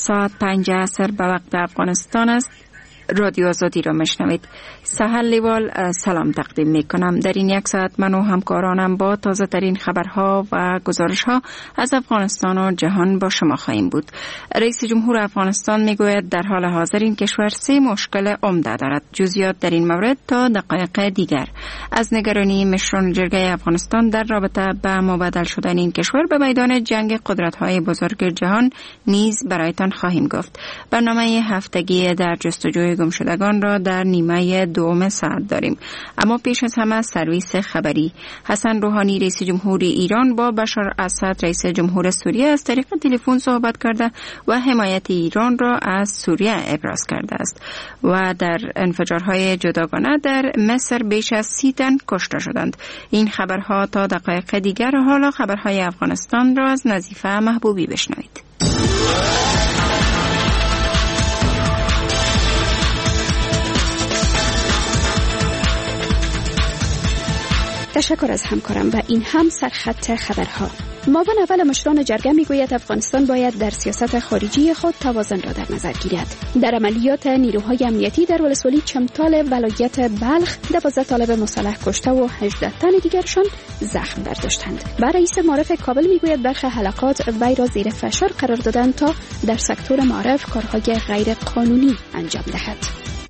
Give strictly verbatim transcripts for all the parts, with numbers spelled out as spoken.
ساعت پنج عصر به وقت افغانستان است. رادیو آزادی را میشنوید. سهل لیوال سلام تقدیم می کنم. در این یک ساعت من و همکارانم با تازه ترین خبرها و گزارش ها از افغانستان و جهان با شما خواهیم بود. رئیس جمهور افغانستان می گوید در حال حاضر این کشور سه مشکل عمده دارد. جزئیات در این مورد تا دقایق دیگر. از نگرانی مشران جرگه افغانستان در رابطه به مبادل شدن این کشور به میدان جنگ قدرت‌های بزرگ جهان نیز برایتان خواهیم گفت. برنامه هفتگی در جستجوی گمشدگان را در نیمه دوم ساعت داریم. اما پیش از همه سرویس خبری. حسن روحانی رئیس جمهور ایران با بشار اسد رئیس جمهور سوریه از طریق تلفن صحبت کرده و حمایت ایران را از سوریه ابراز کرده است. و در انفجارهای جداگانه در مصر بیش از سی تن کشته شدند. این خبرها تا دقایق دیگر. حالا خبرهای افغانستان را از نظیفه محبوبی بشنوید. تشکر از همکارم و این هم سرخط خبرها. معاون اول مشران جرگه میگوید افغانستان باید در سیاست خارجی خود توازن را در نظر گیرد. در عملیات نیروهای امنیتی در ولسوالی چمتال ولایت بلخ دوازده طالب مسلح کشته و هجده تن دیگرشان زخم برداشتند. و رئیس معارف کابل میگوید برخی حلقات وی را زیر فشار قرار دادند تا در سکتور معارف کارهای غیر قانونی انجام دهد.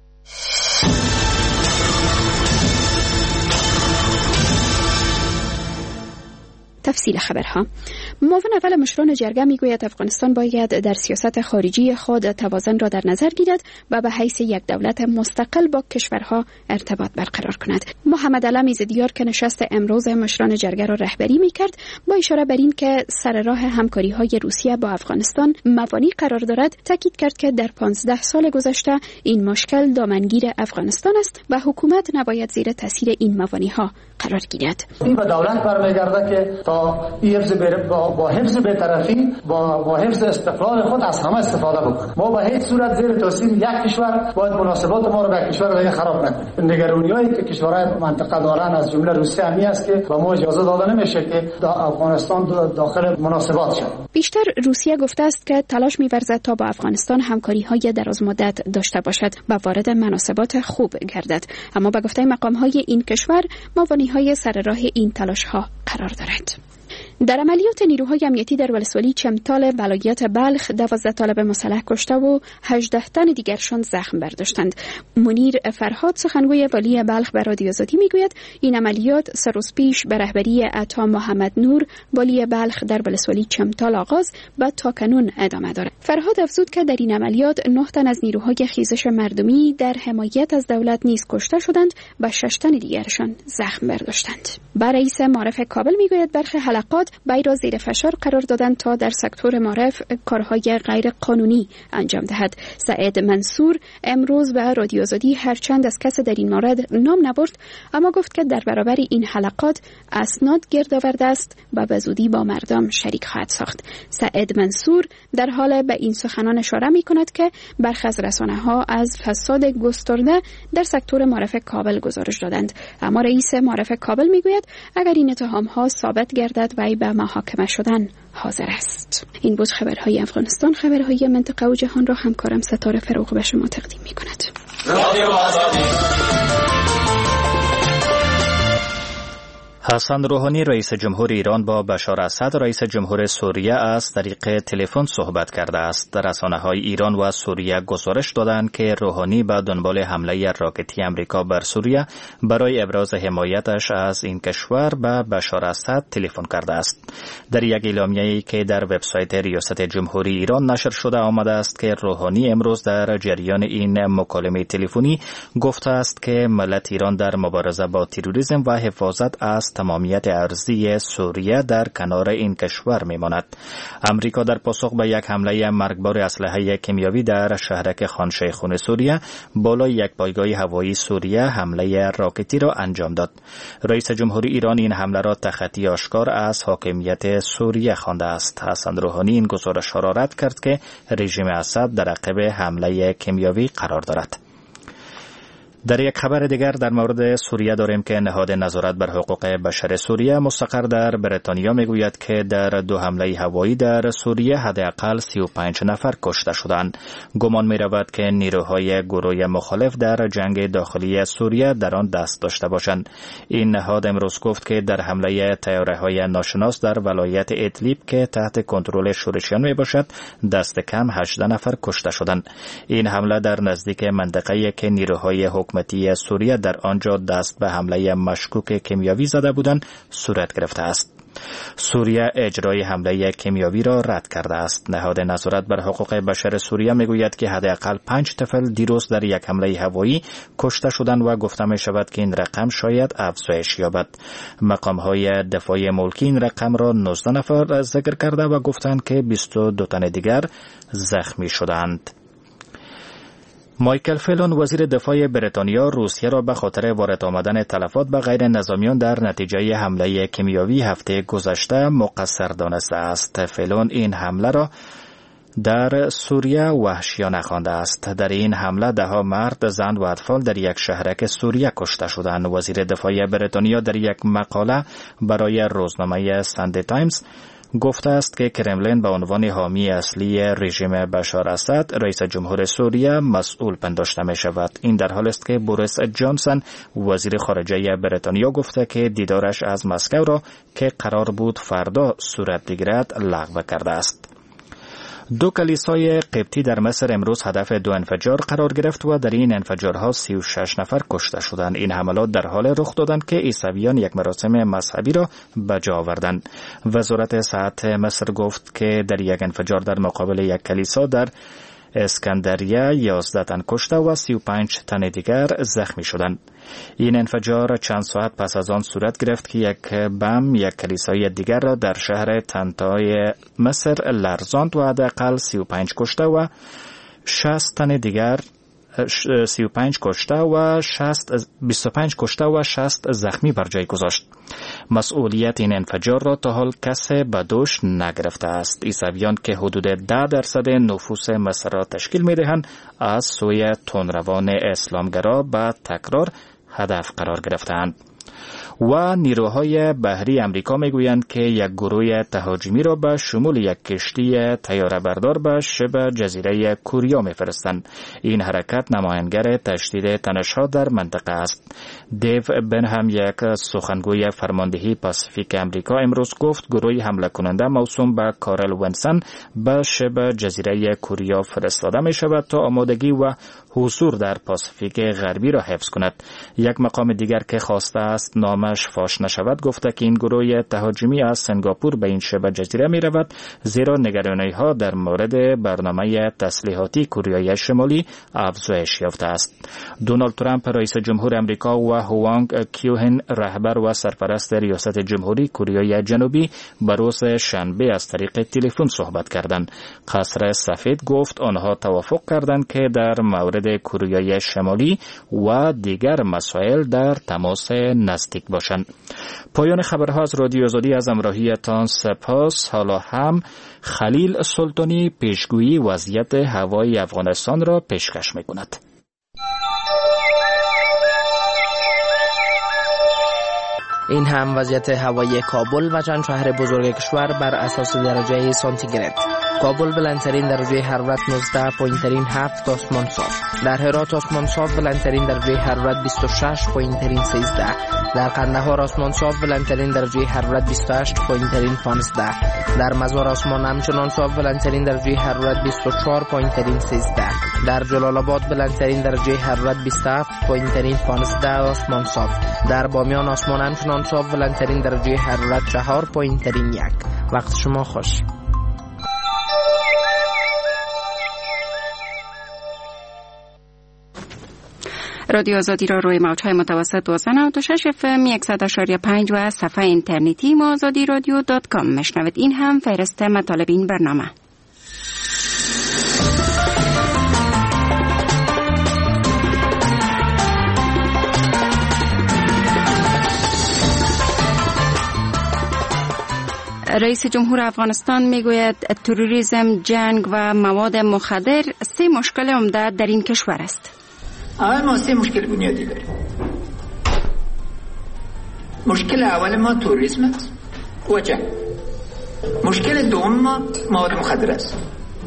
تفصیل خبرها. معاون اول مشران جرگه میگوید افغانستان باید در سیاست خارجی خود توازن را در نظر گیرد و به حیث یک دولت مستقل با کشورها ارتباط برقرار کند. محمد علم ایزدیار که نشست امروز مشران جرگه را رهبری میکرد با اشاره بر این که سر راه همکاری های روسیه با افغانستان موانع قرار دارد تاکید کرد که در پانزده سال گذشته این مشکل دامنگیر افغانستان است و حکومت نباید زیر تاثیر این موانع ها قرار گیرد. این به دولت برمیگرده که تا این حفظ با, با حفظ بی‌طرفی با, با حفظ استقلال خود از همه استفاده بکنه. ما به هیچ صورت زیر تاثیر یک کشور باید مناسبات ما رو به کشور دیگه خراب نکنیم. نگرانی‌هایی که کشورهای منطقه دارن از جمله روسیه همی است که به ما اجازه داده نمیشه که دا افغانستان داخل مناسبات شود. بیشتر روسیه گفته است که تلاش می‌ورزد تا با افغانستان همکاری‌های درازمدت داشته باشد و وارد مناسبات خوب گردد. اما به گفته مقام‌های این کشور موانع‌های سر راه این تلاش‌ها قرار دارد. در عملیات نیروهای امنیتی در ولسوالی چمتال ولایت بلخ دوازده طالب مسلح کشته و هجده تن دیگرشان زخم برداشتند. منیر فرهاد سخنگوی والی بلخ به رادیو آزادی میگوید این عملیات سه روز پیش به رهبری عطا محمد نور والی بلخ در ولسوالی چمتال آغاز و تاکنون ادامه دارد. فرهاد افزود که در این عملیات نه تن از نیروهای خیزش مردمی در حمایت از دولت نیز کشته شدند و شش تن دیگرشان زخم برداشتند. با رئیس معارف کابل میگوید برخی حلقات وی را زیر فشار قرار دادند تا در سکتور معارف کارهای غیر قانونی انجام دهد. سعید منصور امروز به رادیو آزادی هرچند از کس در این مورد نام نبرد اما گفت که در برابر این حلقات اسناد گرد آورده است و به زودی با مردم شریک خواهد ساخت. سعید منصور در حال به این سخنان اشاره می کند که برخی از رسانه‌ها از فساد گسترده در سکتور معارف کابل گزارش دادند. اما رئیس معارف کابل میگوید اگر این اتهام‌ها ثابت گردد وی به محاکمه شدن حاضر است. این بود خبرهای افغانستان. خبرهای منطقه و جهان را همکارم ستاره فروغ به شما تقدیم می کند. حسن روحانی رئیس جمهور ایران با بشار اسد رئیس جمهور سوریه از طریق تلفن صحبت کرده است. رسانه‌های ایران و سوریه گزارش دادند که روحانی به دنبال حمله راکتی امریکا بر سوریه برای ابراز حمایتش از این کشور به بشار اسد تلفن کرده است. در یک اعلامیه‌ای که در وبسایت ریاست جمهوری ایران نشر شده آمده است که روحانی امروز در جریان این مکالمه تلفنی گفته است که ملت ایران در مبارزه با تروریسم و حفاظت از تمامیت ارضی سوریه در کنار این کشور میماند. امریکا در پاسخ به یک حمله مرگبار اسلحه کیمیایی در شهرک خان شیخون سوریه بالای یک پایگاه هوایی سوریه حمله راکتی را انجام داد. رئیس جمهوری ایران این حمله را تخطی آشکار از حاکمیت سوریه خوانده است. حسن روحانی این گزارش را رد کرد که رژیم اسد در عقب حمله کیمیایی قرار دارد. در یک خبر دیگر در مورد سوریه داریم که نهاد نظارت بر حقوق بشر سوریه مستقر در بریتانیا میگوید که در دو حمله هوایی در سوریه حداقل سی و پنج نفر کشته شدند. گمان می رود که نیروهای گروه مخالف در جنگ داخلی سوریه در آن دست داشته باشند. این نهاد امروز گفت که در حمله طیاره‌های ناشناس در ولایت ادلیب که تحت کنترل شورشیان می باشد دست کم هجده نفر کشته شدند. این حمله در نزدیک منطقه‌ای که نیروهای حکومتی سوریه در آنجا دست به حمله مشکوک کیمیاوی زده بودند صورت گرفته است. سوریه اجرای حمله کیمیاوی را رد کرده است. نهاد نظارت بر حقوق بشر سوریه میگوید که حداقل پنج طفل دیروز در یک حمله هوایی کشته شدند و گفته می شود که این رقم شاید افزایش یابد. مقام‌های دفاعی ملکی این رقم را نوزده نفر ذکر کرده و گفتند که بیست و دو تن دیگر زخمی شدند. مایکل فلون وزیر دفاع بریتانیا روسیه را به خاطر وارد آمدن تلفات به غیر نظامیان در نتیجه حمله کیمیاوی هفته گذشته مقصر دانسته است. فلون این حمله را در سوریه وحشیانه خوانده است. در این حمله ده ها مرد، زن و اطفال در یک شهرک سوریه کشته شدند. وزیر دفاع بریتانیا در یک مقاله برای روزنامه ساندی تایمز گفته است که کرملین به عنوان حامی اصلی رژیم بشار اسد رئیس جمهور سوریه مسئول پنداشته می شود. این در حال است که بوریس جانسون وزیر خارجه بریتانیا گفته که دیدارش از مسکو را که قرار بود فردا صورت بگیرد لغو کرده است. دو کلیسای قبطی در مصر امروز هدف دو انفجار قرار گرفت و در این انفجارها سی و شش نفر کشته شدند. این حملات در حال رخ دادند که عیسویان یک مراسم مذهبی را به جا آوردند. وزارت صحت مصر گفت که در یک انفجار در مقابل یک کلیسا در اسکندریه یازده تن کشته و سی و پنج تن دیگر زخمی شدند. این انفجار چند ساعت پس از آن صورت گرفت که یک بم یک کلیسای دیگر را در شهر تنتای مصر لرزاند و حداقل سی و پنج کشته و شصت تن دیگر سی و پنج کشته و بیست و پنج کشته و شصت زخمی بر جای گذاشت. مسئولیت این انفجار را تا حال کسی به دوش نگرفته است. عیسویان که حدود ده درصد نفوس مصر را تشکیل می دهند از سوی تندروان اسلامگرا به تکرار هدف قرار گرفتند. و نیروهای بحری امریکا میگویند که یک گروه تهاجمی را به شمول یک کشتی طیاره بردار به شبه جزیره کوریا میفرستند. این حرکت نمایانگر تشدید تنش‌ها در منطقه است. دیو بنهم یک سخنگوی فرماندهی پاسیفیک امریکا امروز گفت گروه حمله کننده موسوم به کارل ونسن به شبه جزیره کوریا فرستاده می شود تا آمادگی و حضور در پاسیفیک غربی را حفظ کند. یک مقام دیگر که خواسته است نامش فاش نشود گفته که این گروه تهاجمی از سنگاپور به این شبه جزیره می رود زیرا نگرانی ها در مورد برنامه تسلیحاتی کوریای شمالی افزایش یافته است. دونالد ترامپ رئیس جمهور امریکا و هوانگ کیوهن رهبر و سرپرست ریاست جمهوری کوریای جنوبی به روز شنبه از طریق تلفن صحبت کردند. قصر سفید گفت آنها توافق کردند که در مورد کوریای شمالی و دیگر مسائل در تماس نزدیک باشند. پایان خبرها از رادیو آزادی از همراهیتان سپاس. حالا هم خلیل سلطانی پیشگویی وضعیت هوایی افغانستان را پیشکش می‌کند. این هم وضعیت هوایی کابل و چند شهر بزرگ کشور بر اساس درجه سانتیگراد. کابل بلندترین درجه حرارت نوزده، پایینترین هفت آسمان صاف. در هرات آسمان صاف بلندترین درجه حرارت بیست و شش، پایینترین سیزده. در قندهار آسمان صاف بلندترین درجه حرارت بیست و هشت، پایینترین پانزده. در مزار آسمان همچنان صاف بلندترین درجه حرارت بیست و چهار، پایینترین سیزده. در جلال آباد بلندترین درجه حرارت بیست و هفت، پایینترین پانزده آسمان صاف. در بامیان آسمان همچنان صاف بلندترین درجه حرارت چهار، پایینترین یک. وقت شما خوش. رادیو آزادی را روی موج‌های متوسط دویست و نود و شش اف ام صد و پنج و صفحه اینترنتی ما آزادی رادیو دات کام مشنوید. این هم فهرست مطالب این برنامه. رئیس جمهور افغانستان میگوید تروریسم، جنگ و مواد مخدر سه مشکل عمده در این کشور است. اول ما سه مشکل بنیادی داریم. مشکل اول ما توریسم است و جنگ. مشکل دوم ما مواد مخدر است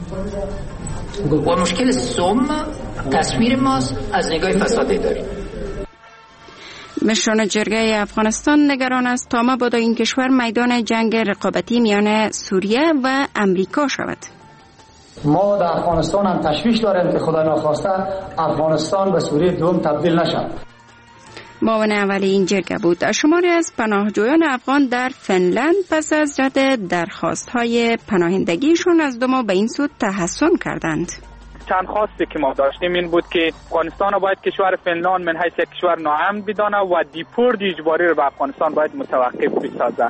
و مشکل سوم تصویر ماست از نگاه فساد اداری. مشران جرگه افغانستان نگران است تا مبادا این کشور میدان جنگ رقابتی میان سوریه و امریکا شود. ما در افغانستان هم تشویش داریم که خدا ناخواسته افغانستان به سوریه دوم تبدیل نشود. معاون اول این جرگه بود. شماری از پناهجویان افغان در فنلند پس از رد درخواست‌های پناهندگیشون از دو ماه به این سو تحسن کردند. چند خواستی که ما داشتیم این بود که افغانستان باید کشور فنلاند من حیث کشور ناامن بدانه و دیپورت اجباری رو به افغانستان باید متوقف بسازه.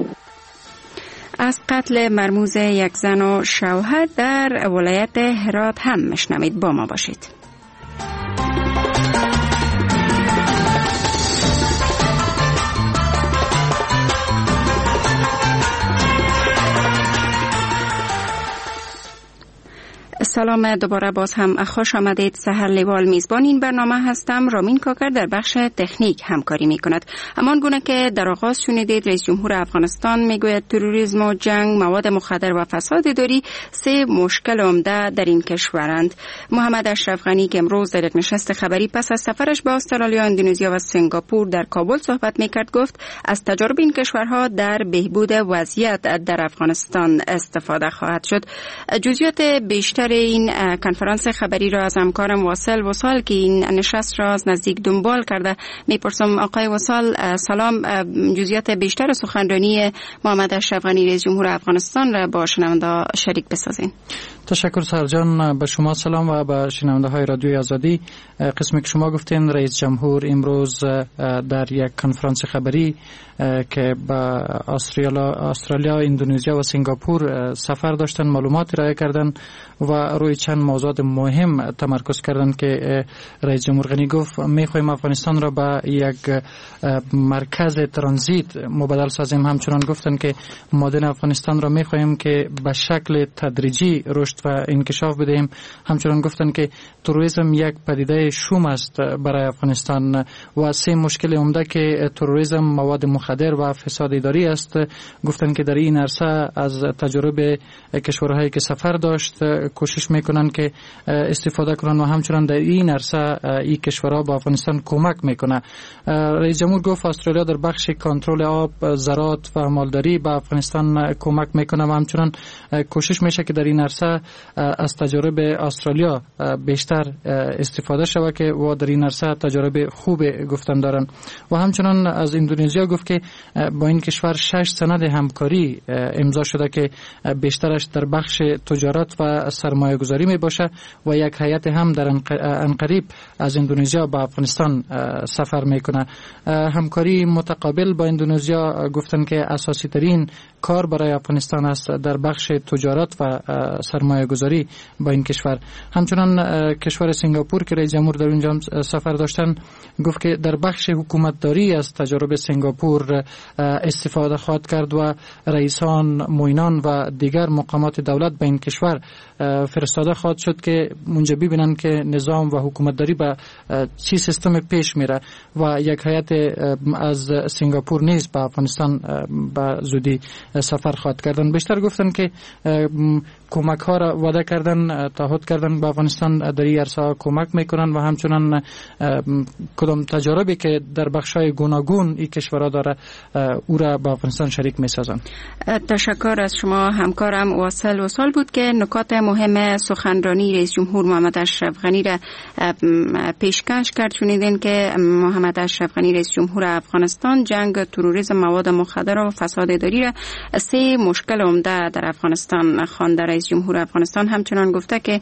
از قتل مرموز یک زن و شوهر در ولایت هرات هم مشنوید. با ما باشید. سلام دوباره، باز هم خوش آمدید. سحر لیوال میزبان این برنامه هستم. رامین کاکر در بخش تکنیک همکاری می کند. همان گونه که در آغاز شنیدید، رئیس جمهور افغانستان میگوید تروریسم و جنگ، مواد مخدر و فساد اداری سه مشکل عمده در این کشورند. محمد اشرف غنی که امروز در یک نشست خبری پس از سفرش به استرالیا، اندونزیا و سنگاپور در کابل صحبت میکرد، گفت از تجارب این کشورها در بهبود وضعیت در افغانستان استفاده خواهد شد. جزئیات بیشتر این کنفرانس خبری را از همکارم واصل وصال که این نشست را از نزدیک دنبال کرده میپرسم. آقای وصال سلام، جزئیات بیشتر سخنرانی محمد اشرف غنی رئیس جمهور افغانستان را با شنونده شریک بسازین. تشکر سرجان، به شما سلام و به شنونده های رادیوی آزادی. قسمی که شما گفتین رئیس جمهور امروز در یک کنفرانس خبری که به استرالیا، استرالیا، اندونزیا و سنگاپور سفر داشتن معلومات ارائه کردن و روی چند موضوعات مهم تمرکز کردن که رئیس جمهور غنی گفت میخوایم افغانستان را به یک مرکز ترانزیت مبادل سازیم. همچنان گفتن که مادن افغانستان را میخوایم که به شکل تدریجی رشد و انکشاف بدهیم. همچنان گفتن که تروریسم یک پدیده شوم است برای افغانستان و سه مشکل عمده که تروریسم، مواد مخدر و فساد اداری است. گفتن که در این عرصه از تجربه کشورهایی که سفر داشت کوشش میکنن که استفاده کنن و همچنان در این عرصه این کشورها با افغانستان کمک میکنه. رئیس جمهور گفت استرالیا در بخش کنترل آب، زراعت و مالداری به افغانستان کمک میکنه و همچنان کوشش میشه که در این عرصه از تجربه استرالیا بیشتر استفاده شود که و در این عرصه تجربه خوب گفتن دارن. و همچنان از اندونزیا گفت که با این کشور شش سند همکاری امضا شده که بیشترش در بخش تجارت و سرمایه گذاری می باشه و یک هیئت هم در عنقریب از اندونزیا با افغانستان سفر میکنه. همکاری متقابل با اندونزیا گفتن که اساسی ترین کار برای افغانستان است در بخش تجارت و سرمایه گذاری با این کشور. همچنان کشور سنگاپور که رئیس جمهور در اونجا سفر داشتن گفت که در بخش حکومتداری از تجربه سنگاپور استفاده خواهد کرد و رئیسان، معینان و دیگر مقامات دولت به این کشور فرستاده خواهد شد که اونجا ببینن که نظام و حکومتداری به چی سیستم پیش میره و یک هیئت از سنگاپور نیز به افغانستان به زودی سفر خواهد کردن. بیشتر گفتن که کمک ها را وعده کردن، تعهد کردن به افغانستان در این عرصه کمک میکنن و همچنان کدام تجاربی که در بخش های گوناگون این کشورها داره او را به افغانستان شریک میسازن. تشکر از شما. همکارم واصل وصال بود که نکات مهم سخنرانی رئیس جمهور محمد اشرف غنی را پیشکش کرد. شنیدین که محمد اشرف غنی رئیس جمهور افغانستان جنگ، تروریسم، مواد مخدر و فساد اداری را سه مشکل عمده در افغانستان خوانده. رئیس جمهور افغانستان همچنان گفته که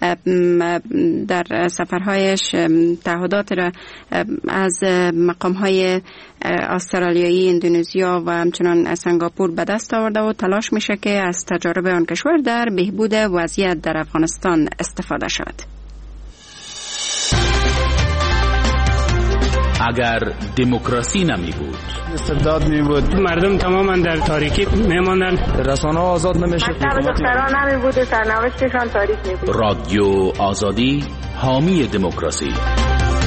در سفرهایش تعهدات را از مقامهای استرالیایی، اندونزیا و همچنان سنگاپور به دست آورده و تلاش میشه که از تجارب آن کشور در بهبود وضعیت در افغانستان استفاده شود. اگر دموکراسی نمی بود، استبداد می بود، مردم تماما در تاریکی می ماندن، رسانه ها آزاد نمی شد، مکتب دختران نمی بود و سرنوشتشان تاریک می بود. رادیو آزادی حامی دموکراسی.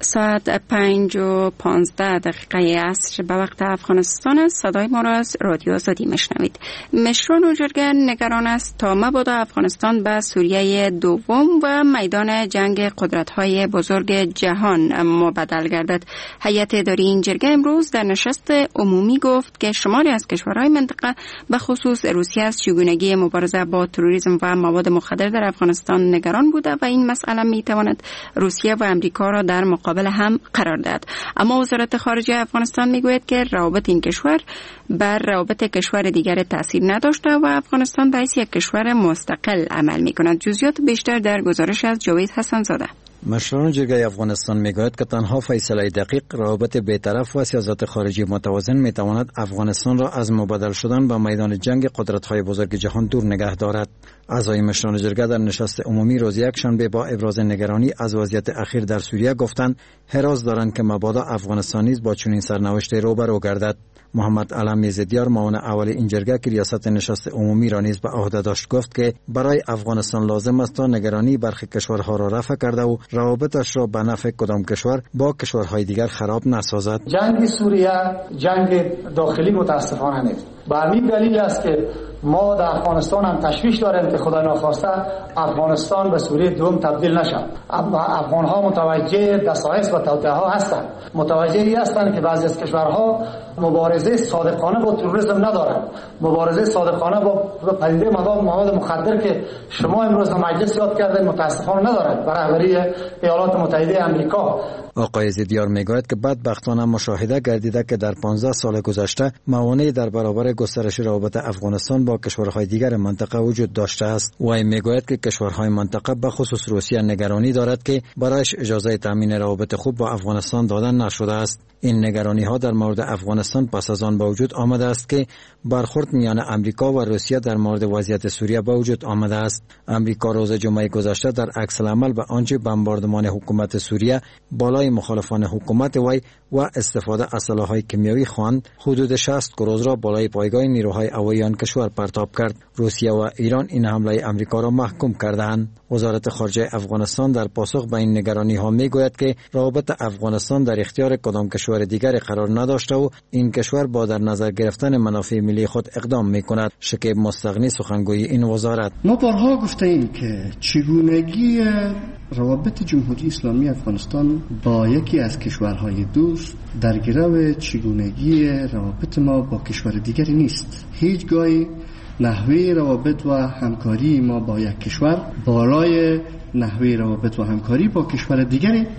ساعت پنج و پانزده دقیقه عصر به وقت افغانستان است. صدای ما را از رادیو آزادی میشنوید. مشران اوجرگه نگران است تا مبادا افغانستان به سوریه دوم و میدان جنگ قدرت‌های بزرگ جهان مبدل گردد. هیئت اداری این جرگه امروز در نشست عمومی گفت که شماری از کشورهای منطقه به خصوص روسیه از چگونگی مبارزه با تروریسم و مواد مخدر در افغانستان نگران بوده و این مسئله میتواند روسیه و امریکا را در مقابل هم قرار دهد. اما وزارت خارجه افغانستان میگوید که روابط این کشور بر روابط کشور دیگر تاثیر نداشته و افغانستان به حیث یک کشور مستقل عمل میکند. جزئیات بیشتر در گزارش از جاوید حسن زاده. مشران جرگه افغانستان میگوید که تنها فیصله دقیق، روابط بی‌طرف و سیاست خارجی متوازن میتواند افغانستان را از مبادل شدن به میدان جنگ قدرت‌های بزرگ جهان دور نگه دارد. اعضای مشران جرگه در نشست عمومی روز یکشنبه با ابراز نگرانی از وضعیت اخیر در سوریه گفتند حراس دارند که مبادا افغانستان نیز با چنین سرنوشتی روبرو گردد. محمد علم میزدیار معاون اول این جرگه که ریاست نشست عمومی را نیز به عهده داشت گفت که برای افغانستان لازم است تا نگرانی برخی کشورها را رفع کرده و روابطش را به نفع کدام کشور با کشورهای دیگر خراب نسازد. جنگ سوریه جنگ داخلی متاسفانه نیست. به همین دلیل است که ما در افغانستان هم تشویش داریم که خدا ناخواسته افغانستان به سوریه دوم تبدیل نشد. افغان ها متوجه دسایس و توطئه ها هستند، متوجه ای هستند که بعضی از کشورها مبارزه صادقانه با تروریسم ندارند، مبارزه صادقانه با پدیده مواد مخدر که شما امروز در مجلس یاد کردید متاسفانه ندارند به رهبری ایالات متحده آمریکا. آقای زیدیار میگوید که بدبختانه مشاهده گردیده که در پانزده سال گذشته موانعی در برابر گسترش روابط افغانستان با کشورهای دیگر منطقه وجود داشته است. وی میگوید که کشورهای منطقه به خصوص روسیه نگرانی دارد که برایش اجازه تامین روابط خوب با افغانستان دادن نشده است. این نگرانی ها در مورد افغانستان پس از آن به وجود آمده است که برخورد میان امریکا و روسیه در مورد وضعیت سوریه به وجود آمده است. امریکا روز جمعه گذشته در عکس العمل به آنچه بمباردمان حکومت سوریه بالای مخالفان حکومت وی و استفاده از سلاح‌های کیمیایی خواند، حدود شصت کروز را بالای پایگاه نیروهای هوایی آن کشور پرتاب کرد. روسیه و ایران این حمله امریکا را محکوم کردند. وزارت خارجه افغانستان در پاسخ به این نگرانی ها میگوید که روابط افغانستان در اختیار کدام کشور دیگر قرار نداشته و این کشور با در نظر گرفتن منافع ملی خود اقدام میکند. شکیب مستغنی سخنگوی این وزارت: ما بارها گفتیم که چگونگی روابط جمهوری اسلامی افغانستان با یکی از کشورهای دوست در گرو چگونگی روابط ما با کشور دیگری نیست. هیچگاهی نحوه روابط و همکاری ما با یک کشور بالای نحوه روابط و همکاری با کشور دیگری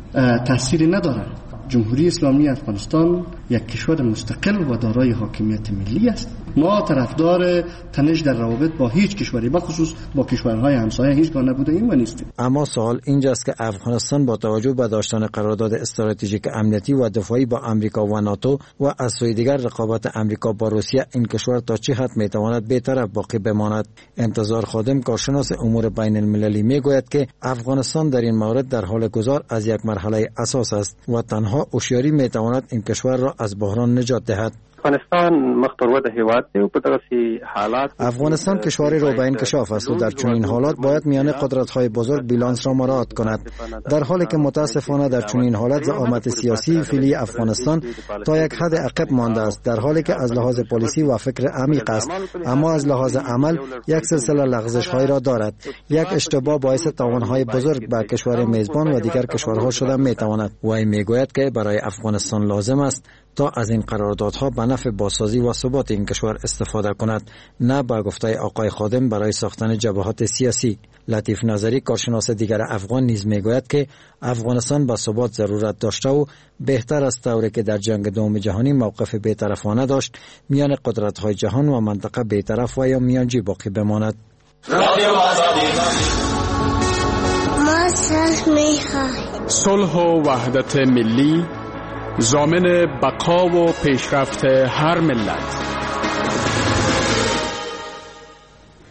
تأثیری ندارد. جمهوری اسلامی افغانستان یک کشور مستقل و دارای حاکمیت ملی است. ما طرفدار تنش در روابط با هیچ کشوری بخصوص با کشورهای همسایه هیچگاه نبوده ایم و نیستیم. اما سوال اینجاست که افغانستان با توجه به داشتن قرارداد استراتژیک امنیتی و دفاعی با امریکا و ناتو و از سوی دیگر رقابت امریکا با روسیه، این کشور تا چه حد میتواند بی‌طرف باقی بماند؟ انتظار خادم، کارشناس امور بین المللی، میگوید که افغانستان در این مورد در حال گذار از یک مرحله اساس است و تنها هوشیاری میتواند این کشور را از بحران نجات دهد. افغانستان مختلوه د هیواد دی په دغه حالات افغانستان کشوری رو به انکشاف است و در چنین حالات باید میان قدرت‌های بزرگ بیلانس را مراعات کند. در حالی که متاسفانه در چنین حالت زعامت سیاسی فعلی افغانستان تا یک حد عقب مانده است، در حالی که از لحاظ پلیسی و فکر عمیق است، اما از لحاظ عمل یک سلسله لغزش‌های را دارد. یک اشتباه باعث تاوان‌های بزرگ بر کشور میزبان و دیگر کشورها شده میتواند. وی میگوید که برای افغانستان لازم است تا از این قراردادها به نفع بازسازی و ثبات این کشور استفاده کند، نه به گفته آقای خادم برای ساختن جبهات سیاسی. لطیف نظری، کارشناس دیگر افغان، نیز میگوید که افغانستان به ثبات ضرورت داشته و بهتر است طوری که در جنگ دوم جهانی موقف بی‌طرفانه داشت میان قدرت‌های جهان و منطقه بی‌طرف و یا میانجی باقی بماند. صلح و وحدت ملی ضامن بقا و پیشرفت هر ملت.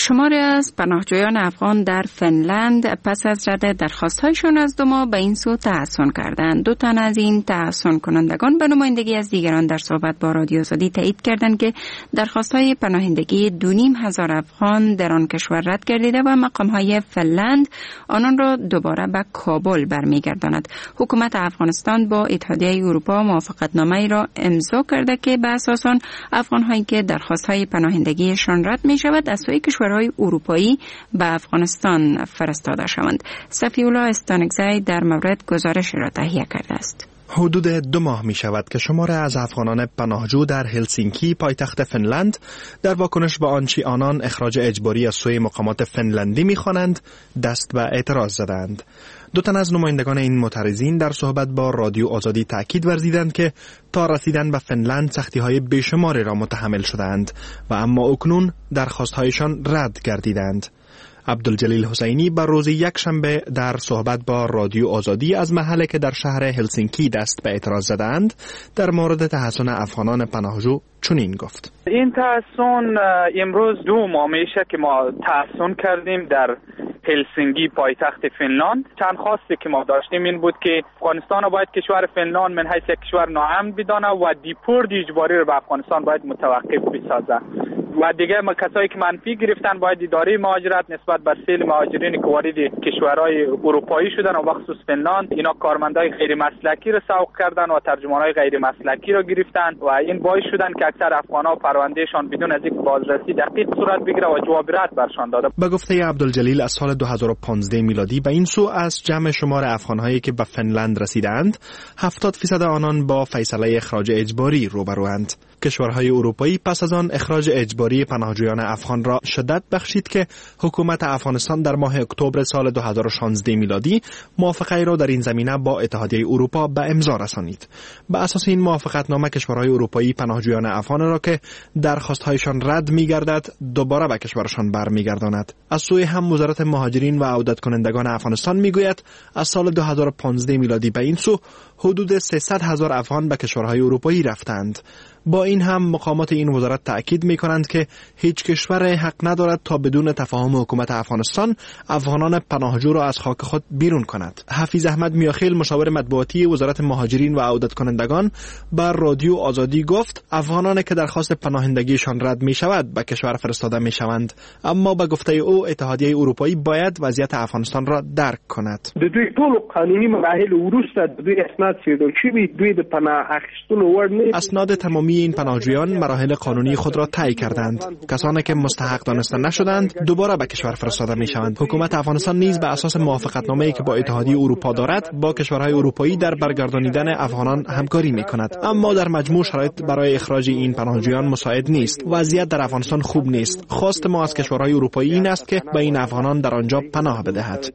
شماری از پناهجویان افغان در فنلند پس از رد درخواست‌هایشان از دو ماه به این سو تحسن کردند. دو تن از این تحسن کنندگان به نمایندگی از دیگران در صحبت با رادیو آزادی تایید کردند که درخواست‌های پناهندگی دو نیم هزار افغان در آن کشور رد گردیده و مقام‌های فنلند آنان را دوباره به کابل برمیگرداند. حکومت افغانستان با اتحادیه اروپا موافقتنامه‌ای را امضا کرده که به اساس آن افغان‌هایی که درخواست‌های پناهندگیشان رد می‌شود از سوی کشورهای اروپایی به افغانستان فرستاده شوند. صفی‌الله استانکزی در مورد گزارش را تهیه کرده است. حدود دو ماه می شود که شماره از افغانان پناهجو در هلسینکی پایتخت فنلند در واکنش به آنچه آنان اخراج اجباری از سوی مقامات فنلندی می خوانند دست به اعتراض زدند. دو تن از نمایندگان این معترضین در صحبت با رادیو آزادی تاکید ورزیدند که تا رسیدن به فنلند سختی‌های بیشماری را متحمل شدند و اما اکنون درخواست‌هایشان رد گردیدند. عبدالجلیل حسینی بر روز یک شنبه در صحبت با رادیو آزادی از محله که در شهر هلسینکی دست به اعتراض زدند در مورد تحسن افغانان پناهجو چنین گفت: این تحسن امروز دو ماه میشه که ما تحسن کردیم در هلسینکی پایتخت فنلاند. چند خواسته که ما داشتیم این بود که افغانستان باید کشور فنلاند من حیث کشور ناامن بدانه و دیپورت اجباری رو به افغانستان باید متوقف بسازه و دیگه ما کسایی که منفی گرفتن باید اداره مهاجرت نسبت بر سیل مهاجرین که وارد کشورهای اروپایی شدن و بخصوص فنلاند اینا کارمندای غیر مسلکی رو سوق کردن و ترجمانای غیر مسلکی رو گرفتن و این باعث شدن که اکثر افغانا پروندهشان بدون از یک بازرسی دقیق صورت بگیره و جواب رد برشان داده. به گفته عبدالجلیل از سال دو هزار و پانزده میلادی به این سو از جمع شمار افغان‌هایی که به فنلند رسیدند هفتاد درصد آنان با فیصله اخراج اجباری روبروند. کشورهای اروپایی پس از آن اخراج اجباری پناهجویان افغان را شدت بخشید که حکومت افغانستان در ماه اکتبر سال دو هزار و شانزده میلادی موافقه را در این زمینه با اتحادیه اروپا به امضا رسانید. به اساس این موافقتنامه کشورهای اروپایی پناهجویان افغان را که درخواست‌هایشان رد می‌گردد دوباره به کشورشان برمیگرداند. از سوی هم وزارت مهاجرین و عودت کنندگان افغانستان میگوید از سال دو هزار و پانزده میلادی به این سو حدود سیصد هزار افغان به کشورهای اروپایی رفتند. با این هم مقامات این وزارت تأکید می کنند که هیچ کشور حق ندارد تا بدون تفاهم حکومت افغانستان افغانان پناهجو را از خاک خود بیرون کند. حفیظ احمد میاخیل مشاور مطبوعاتی وزارت مهاجرین و عودت کنندگان بر رادیو آزادی گفت افغانانی که درخواست پناهندگیشان رد می شود به کشور فرستاده می شوند، اما به گفته او اتحادیه اروپایی باید وضعیت افغانستان را درک کند. د دوی ټول قانوني مراحل وروسته د دوی اسناد څېړل شوي دوی د پناه اخیستلو وړ نه اسناد تمامی این پناهجویان مراحل قانونی خود را طی کردند. کسانی که مستحق دانسته نشدند دوباره به کشور فرستاده می شوند. حکومت افغانستان نیز به اساس موافقتنامه‌ای که با اتحادیه اروپا دارد با کشورهای اروپایی در برگردانیدن افغانان همکاری می کند، اما در مجموع شرایط برای اخراج این پناهجویان مساعد نیست. وضعیت در افغانستان خوب نیست. خواست ما از کشورهای اروپایی این است که به این افغانان در آنجا پناه بدهد.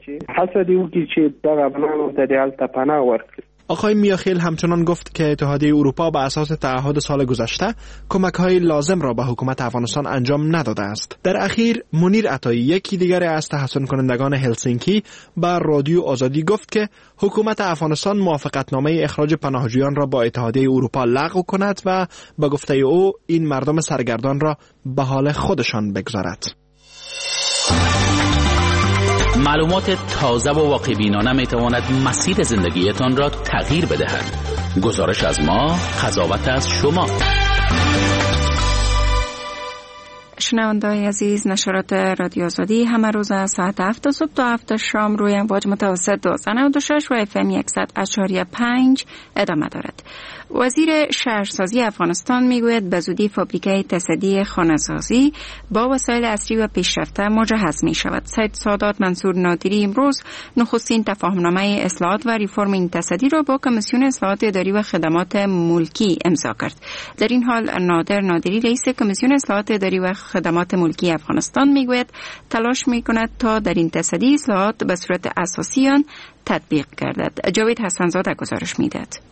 آقای میاخیل همچنان گفت که اتحادیه اروپا به اساس تعهد سال گذشته کمک‌های لازم را به حکومت افغانستان انجام نداده است. در اخیر منیر عطایی یکی دیگر از تحسن کنندگان هلسینکی بر رادیو آزادی گفت که حکومت افغانستان موافقتنامه اخراج پناهجویان را با اتحادیه اروپا لغو کند و به گفته او این مردم سرگردان را به حال خودشان بگذارد. معلومات تازه و واقع‌بینانه میتواند مسیر زندگیتان را تغییر بدهد. گزارش از ما، قضاوت از شما. شنونده‌های عزیز، نشرات رادیو آزادی همه روز از ساعت هفت صبح تا هفت شام روی امواج متوسط دویست و نود و شش و اف ام صد و پنج ادامه دارد. وزیر شهرسازی افغانستان میگوید به زودی فابریکه تصدی خانه‌سازی با وسایل عصری و پیشرفته مجهز می شود. سید سادات منصور نادری امروز نخستین تفاهمنامه اصلاحات و ریفرم این تصدی را با کمیسیون اصلاحات اداری و خدمات ملکی امضا کرد. در این حال نادر نادری رئیس کمیسیون اصلاحات اداری و خدمات ملکی افغانستان میگوید تلاش میکند تا در این تصدی اصلاحات به صورت اساسی آن تطبیق گردد. جاوید حسنزاده گزارش میدهد.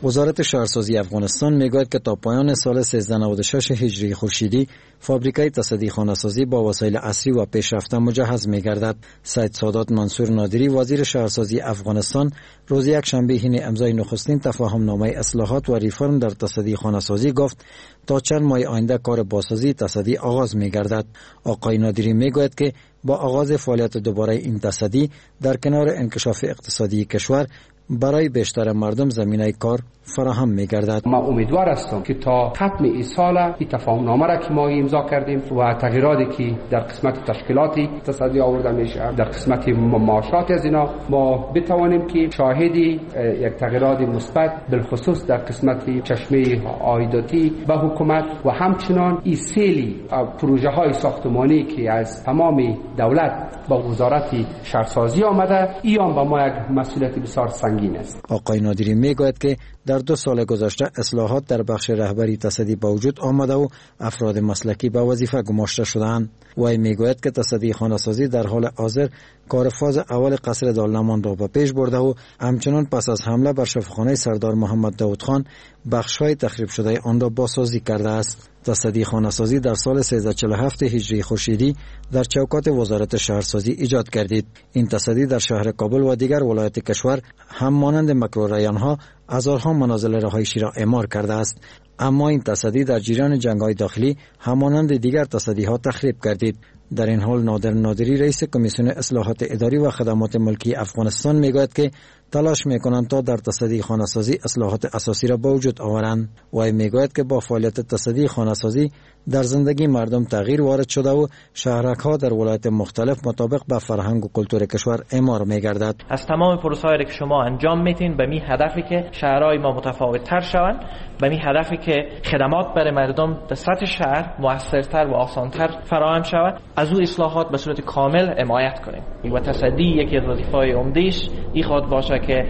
وزارت شهرسازی افغانستان میگوید که تا پایان سال سیزده نود و شش هجری خورشیدی فابریکه تصدی خانه‌سازی با وسایل عصری و پیشرفته مجهز می‌گردد. سید سادات منصور نادری وزیر شهرسازی افغانستان روز یک شنبه هین امضای نخستین تفاهم نامه اصلاحات و ریفرم در تصدی خانه‌سازی گفت تا چند ماه آینده کار بازسازی تصدی آغاز می‌گردد. آقای نادری میگوید که با آغاز فعالیت دوباره این تصدی در کنار انکشاف اقتصادی کشور برای بیشتر مردم زمینه کار فراهم می‌گردد. ما امیدوار هستم که تا ختم این سال این تفاهم نامه را که ما امضا کردیم و تغییراتی که در قسمت تشکیلاتی تصدی آورده میشه در قسمت معاشات از اینا ما بتوانیم که شاهدی یک تغییرات مثبت بالخصوص در قسمت چشمه عایداتی به حکومت و همچنان این سیلی پروژه های ساختمانی که از تمام دولت با وزارت شهرسازی آمده ایام به ما یک مسئولیت بسیار سنگین است. آقای نادری میگوید که در دو سال گذشته اصلاحات در بخش رهبری تصدی به وجود آمده و افراد مسلکی به وظیفه گماشته شده‌اند. وی میگوید که تصدی خانه‌سازی در حال حاضر کار فاز اول قصر دارالنمان را به پیش برده و همچنان پس از حمله بر شفاخانه سردار محمد داود خان بخش‌های تخریب شده آن را بازسازی کرده است. تصدی خانه‌سازی در سال سیزده چهل و هفت هجری خورشیدی در چوکات وزارت شهرسازی ایجاد گردید. این تصدی در شهر کابل و دیگر ولایات کشور هم مانند مکروریان‌ها هزارها منازل رهایشی را اعمار کرده است. اما این تصدی در جریان جنگ‌های داخلی همانند دیگر تصدی‌ها تخریب گردید. در این حال نادر نادری رئیس کمیسیون اصلاحات اداری و خدمات ملکی افغانستان میگوید که تلاش میکنند تا در تصدی خانه‌سازی اصلاحات اساسی را به وجود آورند. و میگوید که با فعالیت تصدی خانه‌سازی در زندگی مردم تغییر وارد شده و شهرک‌ها در ولایات مختلف مطابق به فرهنگ و کلتور کشور اعمار می‌گردد. از تمام پروسه‌هایی که شما انجام میتین به می هدفی که شهرهای ما متفاوت‌تر شوند، به می هدفی که خدمات برای مردم در سطح شهر موثرتر و آسان‌تر فراهم شود، از او اصلاحات به صورت کامل حمایت کنیم. و تصدی یکی از وظیفه‌های عمده‌اش این خواهد باشه که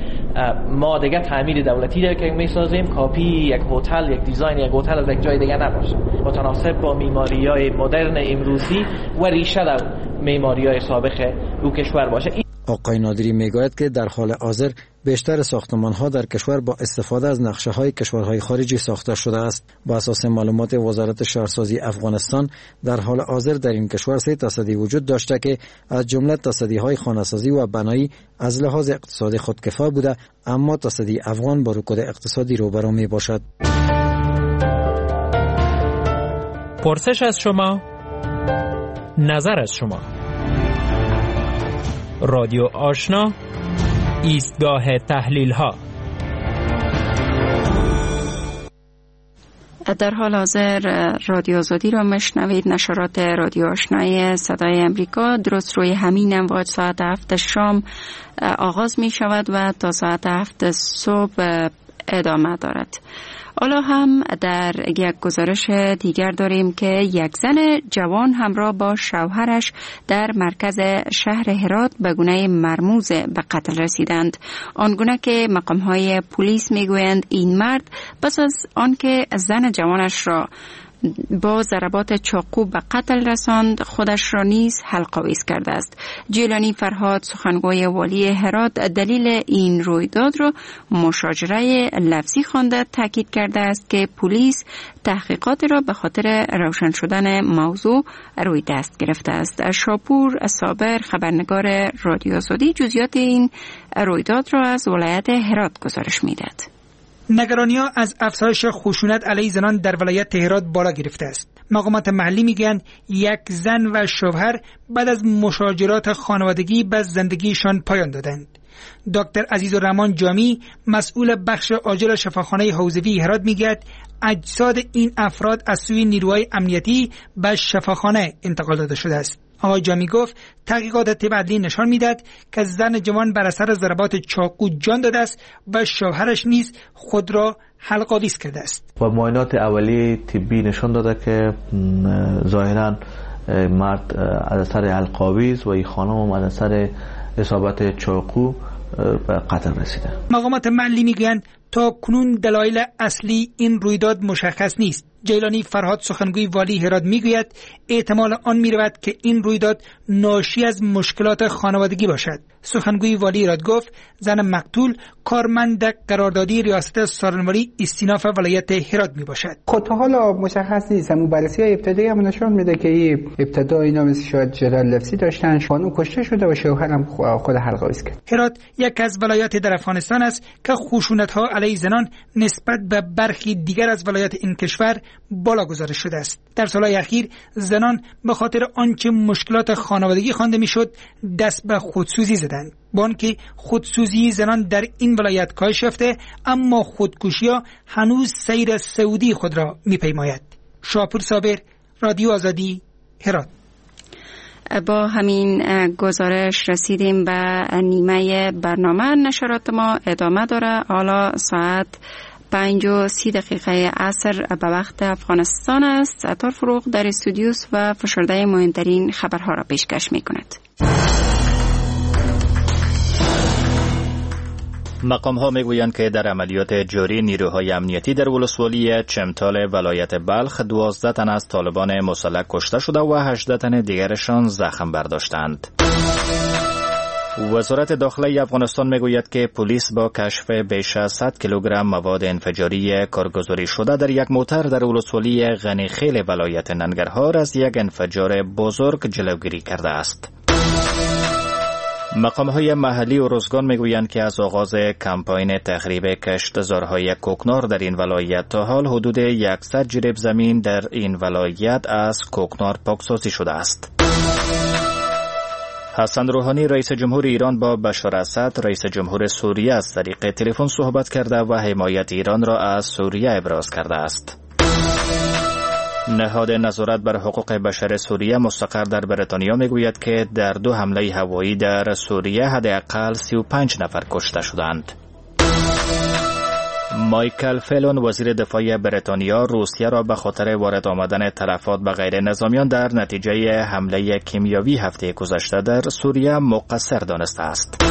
ما دیگه تعمیر دولتی را که می‌سازیم کاپی یک هتل، یک دیزاین یک هتل از یک جای دیگه نباشه، متناسب با معماری‌های مدرن امروزی و ریشه در معماری‌های سابق او کشور باشه. آقای نادری میگوید که در حال حاضر بیشتر ساختمان‌ها در کشور با استفاده از نقشه‌های کشورهای خارجی ساخته شده است. با اساس معلومات وزارت شهرسازی افغانستان در حال حاضر در این کشور سه تصدی وجود داشته که از جمله تصدی‌های خانه‌سازی و بنایی از لحاظ اقتصادی خودکفا بوده، اما تصدی افغان با رکود اقتصادی روبرو میباشد. پرسش از شما، نظر از شما. رادیو آشنا، ایستگاه تحلیل ها. در حال حاضر رادیو آزادی را مشنوید. نشرات رادیو آشنای صدای امریکا درست روی همین امواج ساعت هفت شام آغاز می شود و تا ساعت هفت صبح ادامه دارد. حالا هم در یک گزارش دیگر داریم که یک زن جوان همراه با شوهرش در مرکز شهر هرات به گونه مرموز به قتل رسیدند. آنگونه که مقام‌های پلیس میگویند این مرد پس از آنکه زن جوانش را با ضربات چاقو به قتل رساند خودش را نیز حلق‌آویز کرده است. جیلانی فرهاد سخنگوی والی هرات دلیل این رویداد را مشاجره لفظی خوانده تاکید کرده است که پلیس تحقیقات را به خاطر روشن شدن موضوع روی دست گرفته است. شاپور صابر خبرنگار رادیو آزادی جزئیات این رویداد را از ولایت هرات گزارش می‌دهد. نگرانی‌ها از افزایش خشونت علیه زنان در ولایت هرات بالا گرفته است. مقامات محلی میگویند یک زن و شوهر بعد از مشاجرات خانوادگی به زندگیشان پایان دادند. دکتر عزیزالرحمن جامی مسئول بخش عاجل شفاخانه حوزوی هرات میگوید اجساد این افراد از سوی نیروهای امنیتی به شفاخانه انتقال داده شده است. آقای جامی گفت تحقیقات طب عدلی نشان میدهد که زن جوان بر اثر ضربات چاقو جان داده است و شوهرش نیز خود را حلق‌آویز کرده است. و معاینات اولیه طبی نشان داده که ظاهراً مرد از اثر حلق‌آویز و این خانم از اثر اصابت چاقو به قتل رسیده. مقامات محلی میگویند تا کنون دلایل اصلی این رویداد مشخص نیست. جیلانی فرهاد سخنگوی والی هرات میگوید احتمال آن میرود که این رویداد ناشی از مشکلات خانوادگی باشد. سخنگوی والی هرات گفت زن مقتول کارمند قراردادی ریاست سارنواری استیناف ولایت هرات می باشد. خود حالا مشخص نیست، اما بررسی ابتدایی هم نشون میده که این ابتدا اینا مثل شاید جلال لفظی داشتن، خانم کشته شده و شوهرم خود حلق‌آویز کرد. هرات یک از ولایات در افغانستان است که خشونت‌ها علیه زنان نسبت به برخی دیگر از ولایات این کشور بالا گزارش شده است. در سالهای اخیر زنان به خاطر آنچه مشکلات خانوادگی خوانده میشد دست به خودسوزی زدند. با آنکه خودسوزی زنان در این ولایت کاهش یافته، اما خودکشی‌ها هنوز سیر سعودی خود را می‌پیماید. شاپور صابر، رادیو آزادی، هرات. با همین گزارش رسیدیم به نیمه برنامه. نشرات ما ادامه داره. حالا ساعت پنج و سی دقیقه عصر به وقت افغانستان است. عطار فروغ در استودیوس و فشرده مهمترین خبرها را پیشکش می کند. مقام ها می گویند که در عملیات جاری نیروهای امنیتی در ولسوالی چمتال ولایت بلخ دوازده تن از طالبان مسلح کشته شده و هجده تن دیگرشان زخم برداشتند. وزارت داخله افغانستان می گوید که پلیس با کشف بیش از صد کیلوگرم مواد انفجاری کارگزاری شده در یک موتر در ولسوالی غنیخیل ولایت ننگرهار از یک انفجار بزرگ جلوگیری کرده است. مقام‌های محلی و روزگان میگویند که از آغاز کمپاین تخریب کشتزارهای کوکنار در این ولایت تا حال حدود صد جریب زمین در این ولایت از کوکنار پاکسازی شده است. حسن روحانی رئیس جمهور ایران با بشار اسد رئیس جمهور سوریه از طریق تلفن صحبت کرده و حمایت ایران را از سوریه ابراز کرده است. نهاد نظارت بر حقوق بشر سوریه مستقر در بریتانیا میگوید که در دو حمله هوایی در سوریه حداقل سی و پنج نفر کشته شدند. مایکل فلون وزیر دفاع بریتانیا روسیه را به خاطر وارد آمدن تلفات به غیر نظامیان در نتیجه حمله کیمیاوی هفته گذشته در سوریه مقصر دانسته است.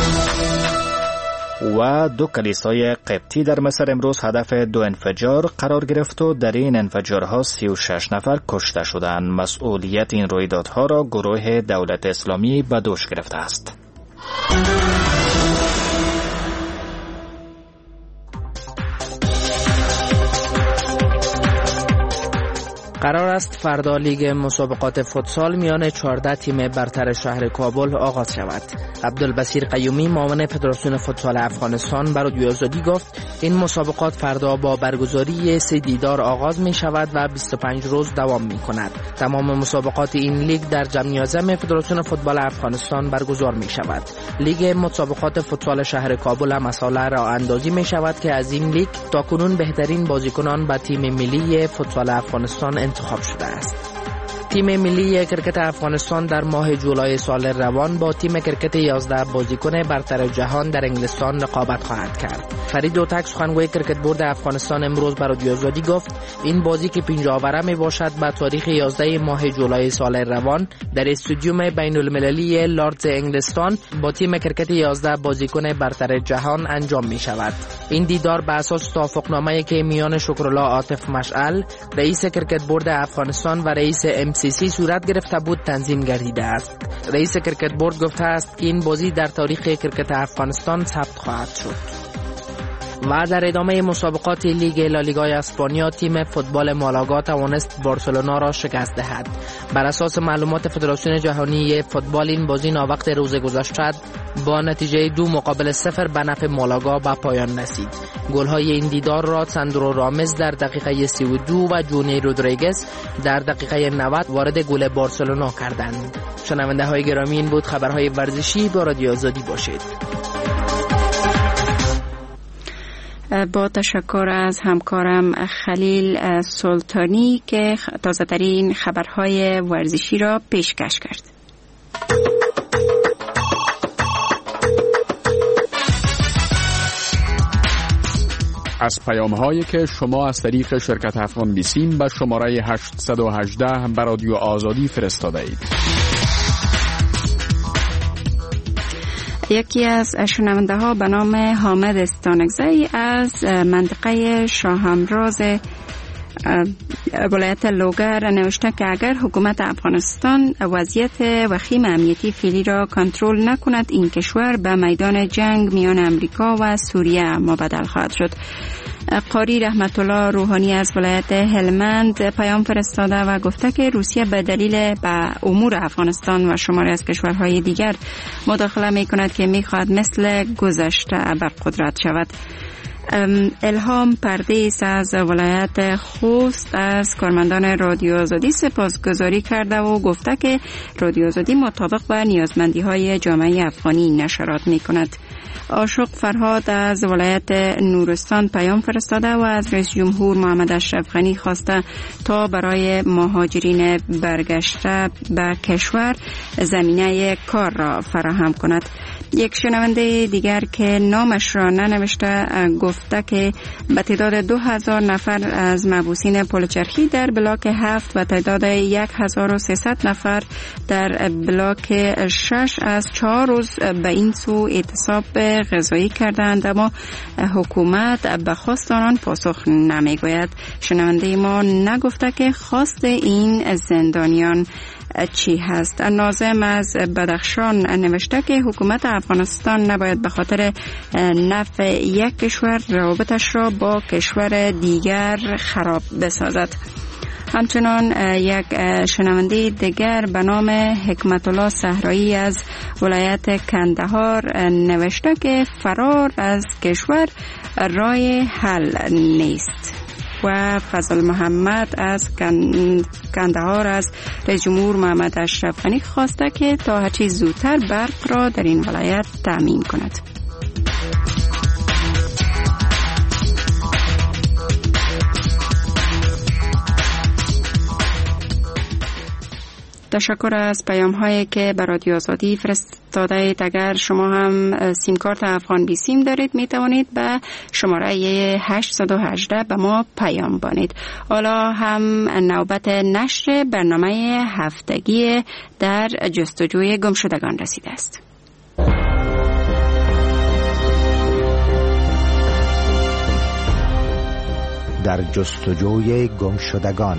و دو کلیسای قبطی در مصر امروز هدف دو انفجار قرار گرفت و در این انفجارها سی و شش نفر کشته شدند. مسئولیت این رویدادها را گروه دولت اسلامی به دوش گرفته است. قرار است فردا لیگ مسابقات فوتسال میان چهارده تیم برتر شهر کابل آغاز شود. عبدالبصیر قیومی معاون فدراسیون فوتسال افغانستان بر رادیو آزادی گفت این مسابقات فردا با برگزاری سه دیدار آغاز می شود و بیست و پنج روز دوام می کند. تمام مسابقات این لیگ در جمعیازم فدراسیون فوتبال افغانستان برگزار می شود. لیگ مسابقات فوتسال شهر کابل هم مسئله راه اندازی می شود که از این لیگ تاکنون بهترین بازیکنان به تیم ملی فوتسال افغانستان انتخاب شده است. تیم ملی کرکت افغانستان در ماه جولای سال روان با تیم کرکت یازده بازیکن برتر جهان در انگلستان رقابت خواهد کرد. فرید دوتک سخنگوی کرکت بورد افغانستان امروز بر رادیو آزادی گفت این بازی که پنجاوره می باشد به تاریخ یازده ماه جولای سال روان در استادیوم بین المللی لاردز انگلستان با تیم کرکت یازده بازیکن برتر جهان انجام می شود. این دیدار بر اساس توافقنامه‌ای که میان شکرالله عاطف مشعل رئیس کرکت بورد افغانستان و رئیس ام سی سی صورت گرفته بود تنظیم گردیده است. رئیس کرکت بورد گفته است که این بازی در تاریخ کرکت افغانستان ثبت خواهد شد. و در ادامه مسابقات لیگ لالیگای اسپانیا تیم فوتبال مالاگا توانست بارسلونا را شکست دهد. بر اساس معلومات فدراسیون جهانی فوتبال این بازی ناوقت روز گذشته با نتیجه دو مقابل صفر به نفع مالاگا به پایان رسید. گل‌های این دیدار را ساندرو رامز در دقیقه سی و دو و جونی رودریگز در دقیقه نود وارد گل بارسلونا کردند. شنونده های گرامی این بود خبرهای ورزشی. با رادیو آزادی باشید. با تشکر از همکارم خلیل سلطانی که تازه ترین خبرهای ورزشی را پیشکش کرد. از پیام هایی که شما از طریق شرکت افغان بیسیم به شماره هشت یک هشت به رادیو آزادی فرستاده اید. یکی از شنونده ها به نام حامد استانگزی از منطقه شاهمراز ولایت لوگر نوشته که اگر حکومت افغانستان وضعیت وخیم امنیتی فعلی را کنترل نکند، این کشور به میدان جنگ میان امریکا و سوریه مبدل خواهد شد. قاری رحمت الله روحانی از ولایت هلمند پیام فرستاده و گفته که روسیه به دلیل به امور افغانستان و شماری از کشورهای دیگر مداخله می کند که می خواهد مثل گذشته بر قدرت شود. الهام پردیس از ولایت خوست از کارمندان رادیو آزادی سپاسگزاری کرده و گفته که رادیو آزادی مطابق با نیازمندی های جامعه افغانی نشرات می کند. عاشق فرهاد از ولایت نورستان پیام فرستاده و از رئیس جمهور محمد اشرف غنی خواسته تا برای مهاجرین برگشته به کشور زمینه کار را فراهم کند. یک شنونده دیگر که نامش را ننوشته گفته که به تعداد دو هزار نفر از مبعوثین پلچرخی در بلاک هفت و تعداد یک هزار و سیصد نفر در بلاک شش از چهار روز به این سو اعتصاب غذایی کردند، اما حکومت به خواست آنان پاسخ نمیگوید. شنونده ما نگفته که خواست این زندانیان چی هست. ناظم از بدخشان نوشته که حکومت افغانستان نباید به خاطر نفع یک کشور روابطش را با کشور دیگر خراب بسازد. همچنان یک شنونده دیگر به نام حکمت الله صحرایی از ولایت کندهار نوشته که فرار از کشور رای حل نیست. و فضل محمد از کندهار از رئیس جمهور محمد اشرف غنی خواسته که تا هرچی زودتر برق را در این ولایت تامین کند. تشکر از پیام هایی که به رادیو آزادی فرستاده اید. اگر شما هم سیم کارت افغان بی سیم دارید می توانید به شماره هشت یک هشت به ما پیام بانید. حالا هم نوبت نشر برنامه هفتگی در جستجوی گمشدگان رسیده است. در جستجوی گمشدگان.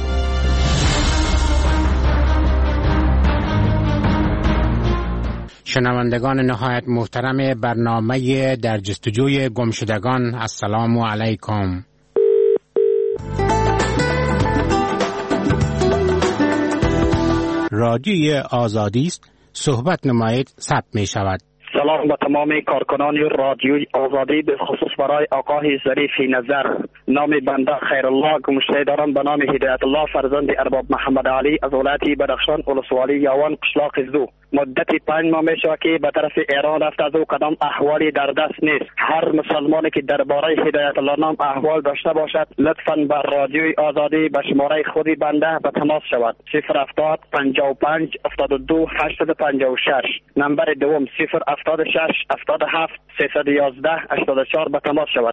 شنوندگان نهایت محترم برنامه در جستجوی گمشدگان، السلام علیکم. رادیوی آزادی است، صحبت نمایید ثبت می شود. سلام به تمام کارکنان رادیوی آزادی، به خصوص برای آقای ظریفی نظر. نام بنده خیرالله گمشته دارم به نام هدایت الله فرزند ارباب محمد علی از ولایت بدخشان ولسوالی یاوان قشلاق زو. مدتی پنج ماه می شود که به طرف ایران رفته از او کدام احوالی در دست نیست. هر مسلمانی که درباره هدایت الله نام احوال داشته باشد لطفاً بر رادیوی آزادی به شماره خودی بنده به تماس شود. صفر هفتاد پنجاه و پنج هفتاد و دو هشتصد و پنجاه و شش. نمبر دوم صفر هفتاد و شش هفتاد و هفت سیصد و یازده هشتاد و چهار به تماس شود.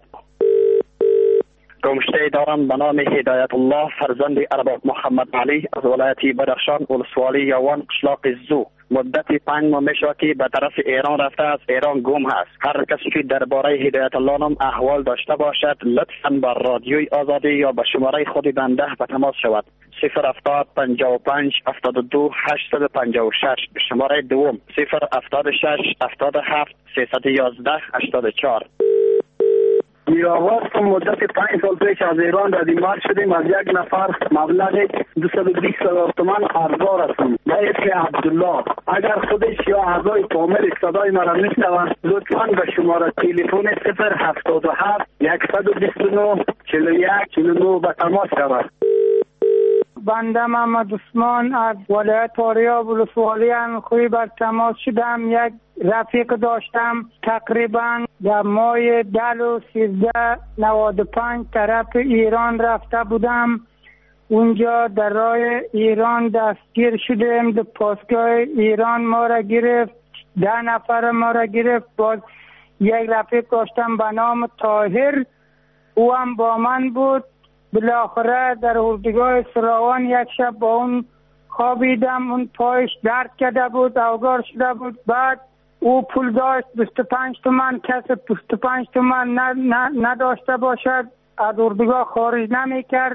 گمشته دارم به نام هدایت الله فرزند ارباب محمد علی از ولایت بدخشان ولسوالی یاوان قشلاق زو. مدتی پنج ماه می شود که به طرف ایران رفته از ایران گم هست. هر کسی که درباره هدایت الله نام احوال داشته باشد لطفاً بر رادیوی آزادی یا به شماره خود بنده به تماس شود. صفر هفتاد پنجاه و پنج هفتاد و دو هشتصد و پنجاه و شش. شماره دوم صفر هفتاد و شش هفتاد و هفت سیصد و یازده هشتاد و چهار. میراواز که مدت پنج سال پیش از ایران را دیمار شدیم، از یک نفر مبلغ دویست و بیست هزار تومان قرضدار هستم به اسم عبدالله. اگر خودش یا اعضای کامل صدای مرا میشنوند لطفاً به شماره تلفن صفر هفتاد و هفت صد و بیست و نه چهل و یک چهل و نه به تماس شود. بنده محمد عثمان از ولایت آریا ولسوالی انخوی بر تماس شدم. یک رفیق داشتم تقریبا در ماه دل و سیزده نود و پنج طرف ایران رفته بودم. اونجا در راه ایران دستگیر شدیم. در پاسگاه ایران ما را گرفت، ده نفر ما را گرفت. باز یک رفیق داشتم به نام طاهر، او هم با من بود. بالاخره در اردوگاه سراوان یک شب با اون خوابیدم. اون پایش درد کرده بود، اوگار شده بود. بعد او پول داشت بیست و پنج تومن، کسی بیست و پنج تومن نداشته باشد از اردوگاه خارج نمی کرد.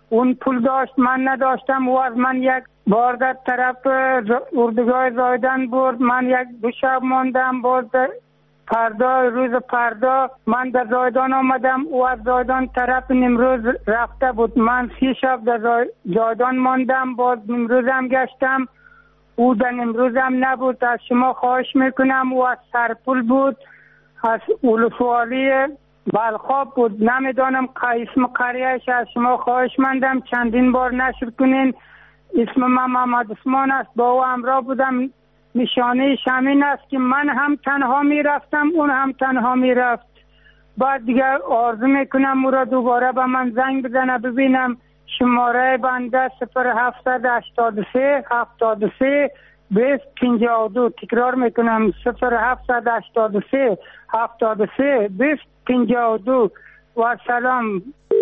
اون پول داشت من نداشتم و از من یک بار در طرف اردوگاه زایدن برد. من یک دو شب ماندم. باز فردا روز فردا من در زایدان آمدم. او از زایدان طرف نمروز رفته بود. من سی شب در زایدان ماندم. باز نمروزم گشتم. او در نمروزم نبود. از شما خواهش میکنم، او از سرپل بود، از ولسوالی بلخاب بود. نمیدانم اسم قریهش. از شما خواهش مندم چندین بار نشر کنین. اسم من محمد عثمان است. با او همراه بودم. نشانه همین است که من هم تنها میرفتم، اون هم تنها میرفت. بعد دیگر آرزو میکنم او را دوباره به من زنگ بزنه ببینم. شماره بنده صفر هفتصد و هشتاد و سه هفتاد و سه بیست پنجاه و دو. تکرار میکنم صفر هفتصد و هشتاد و سه هفتاد و سه بیست پنجاه و دو. و سلام.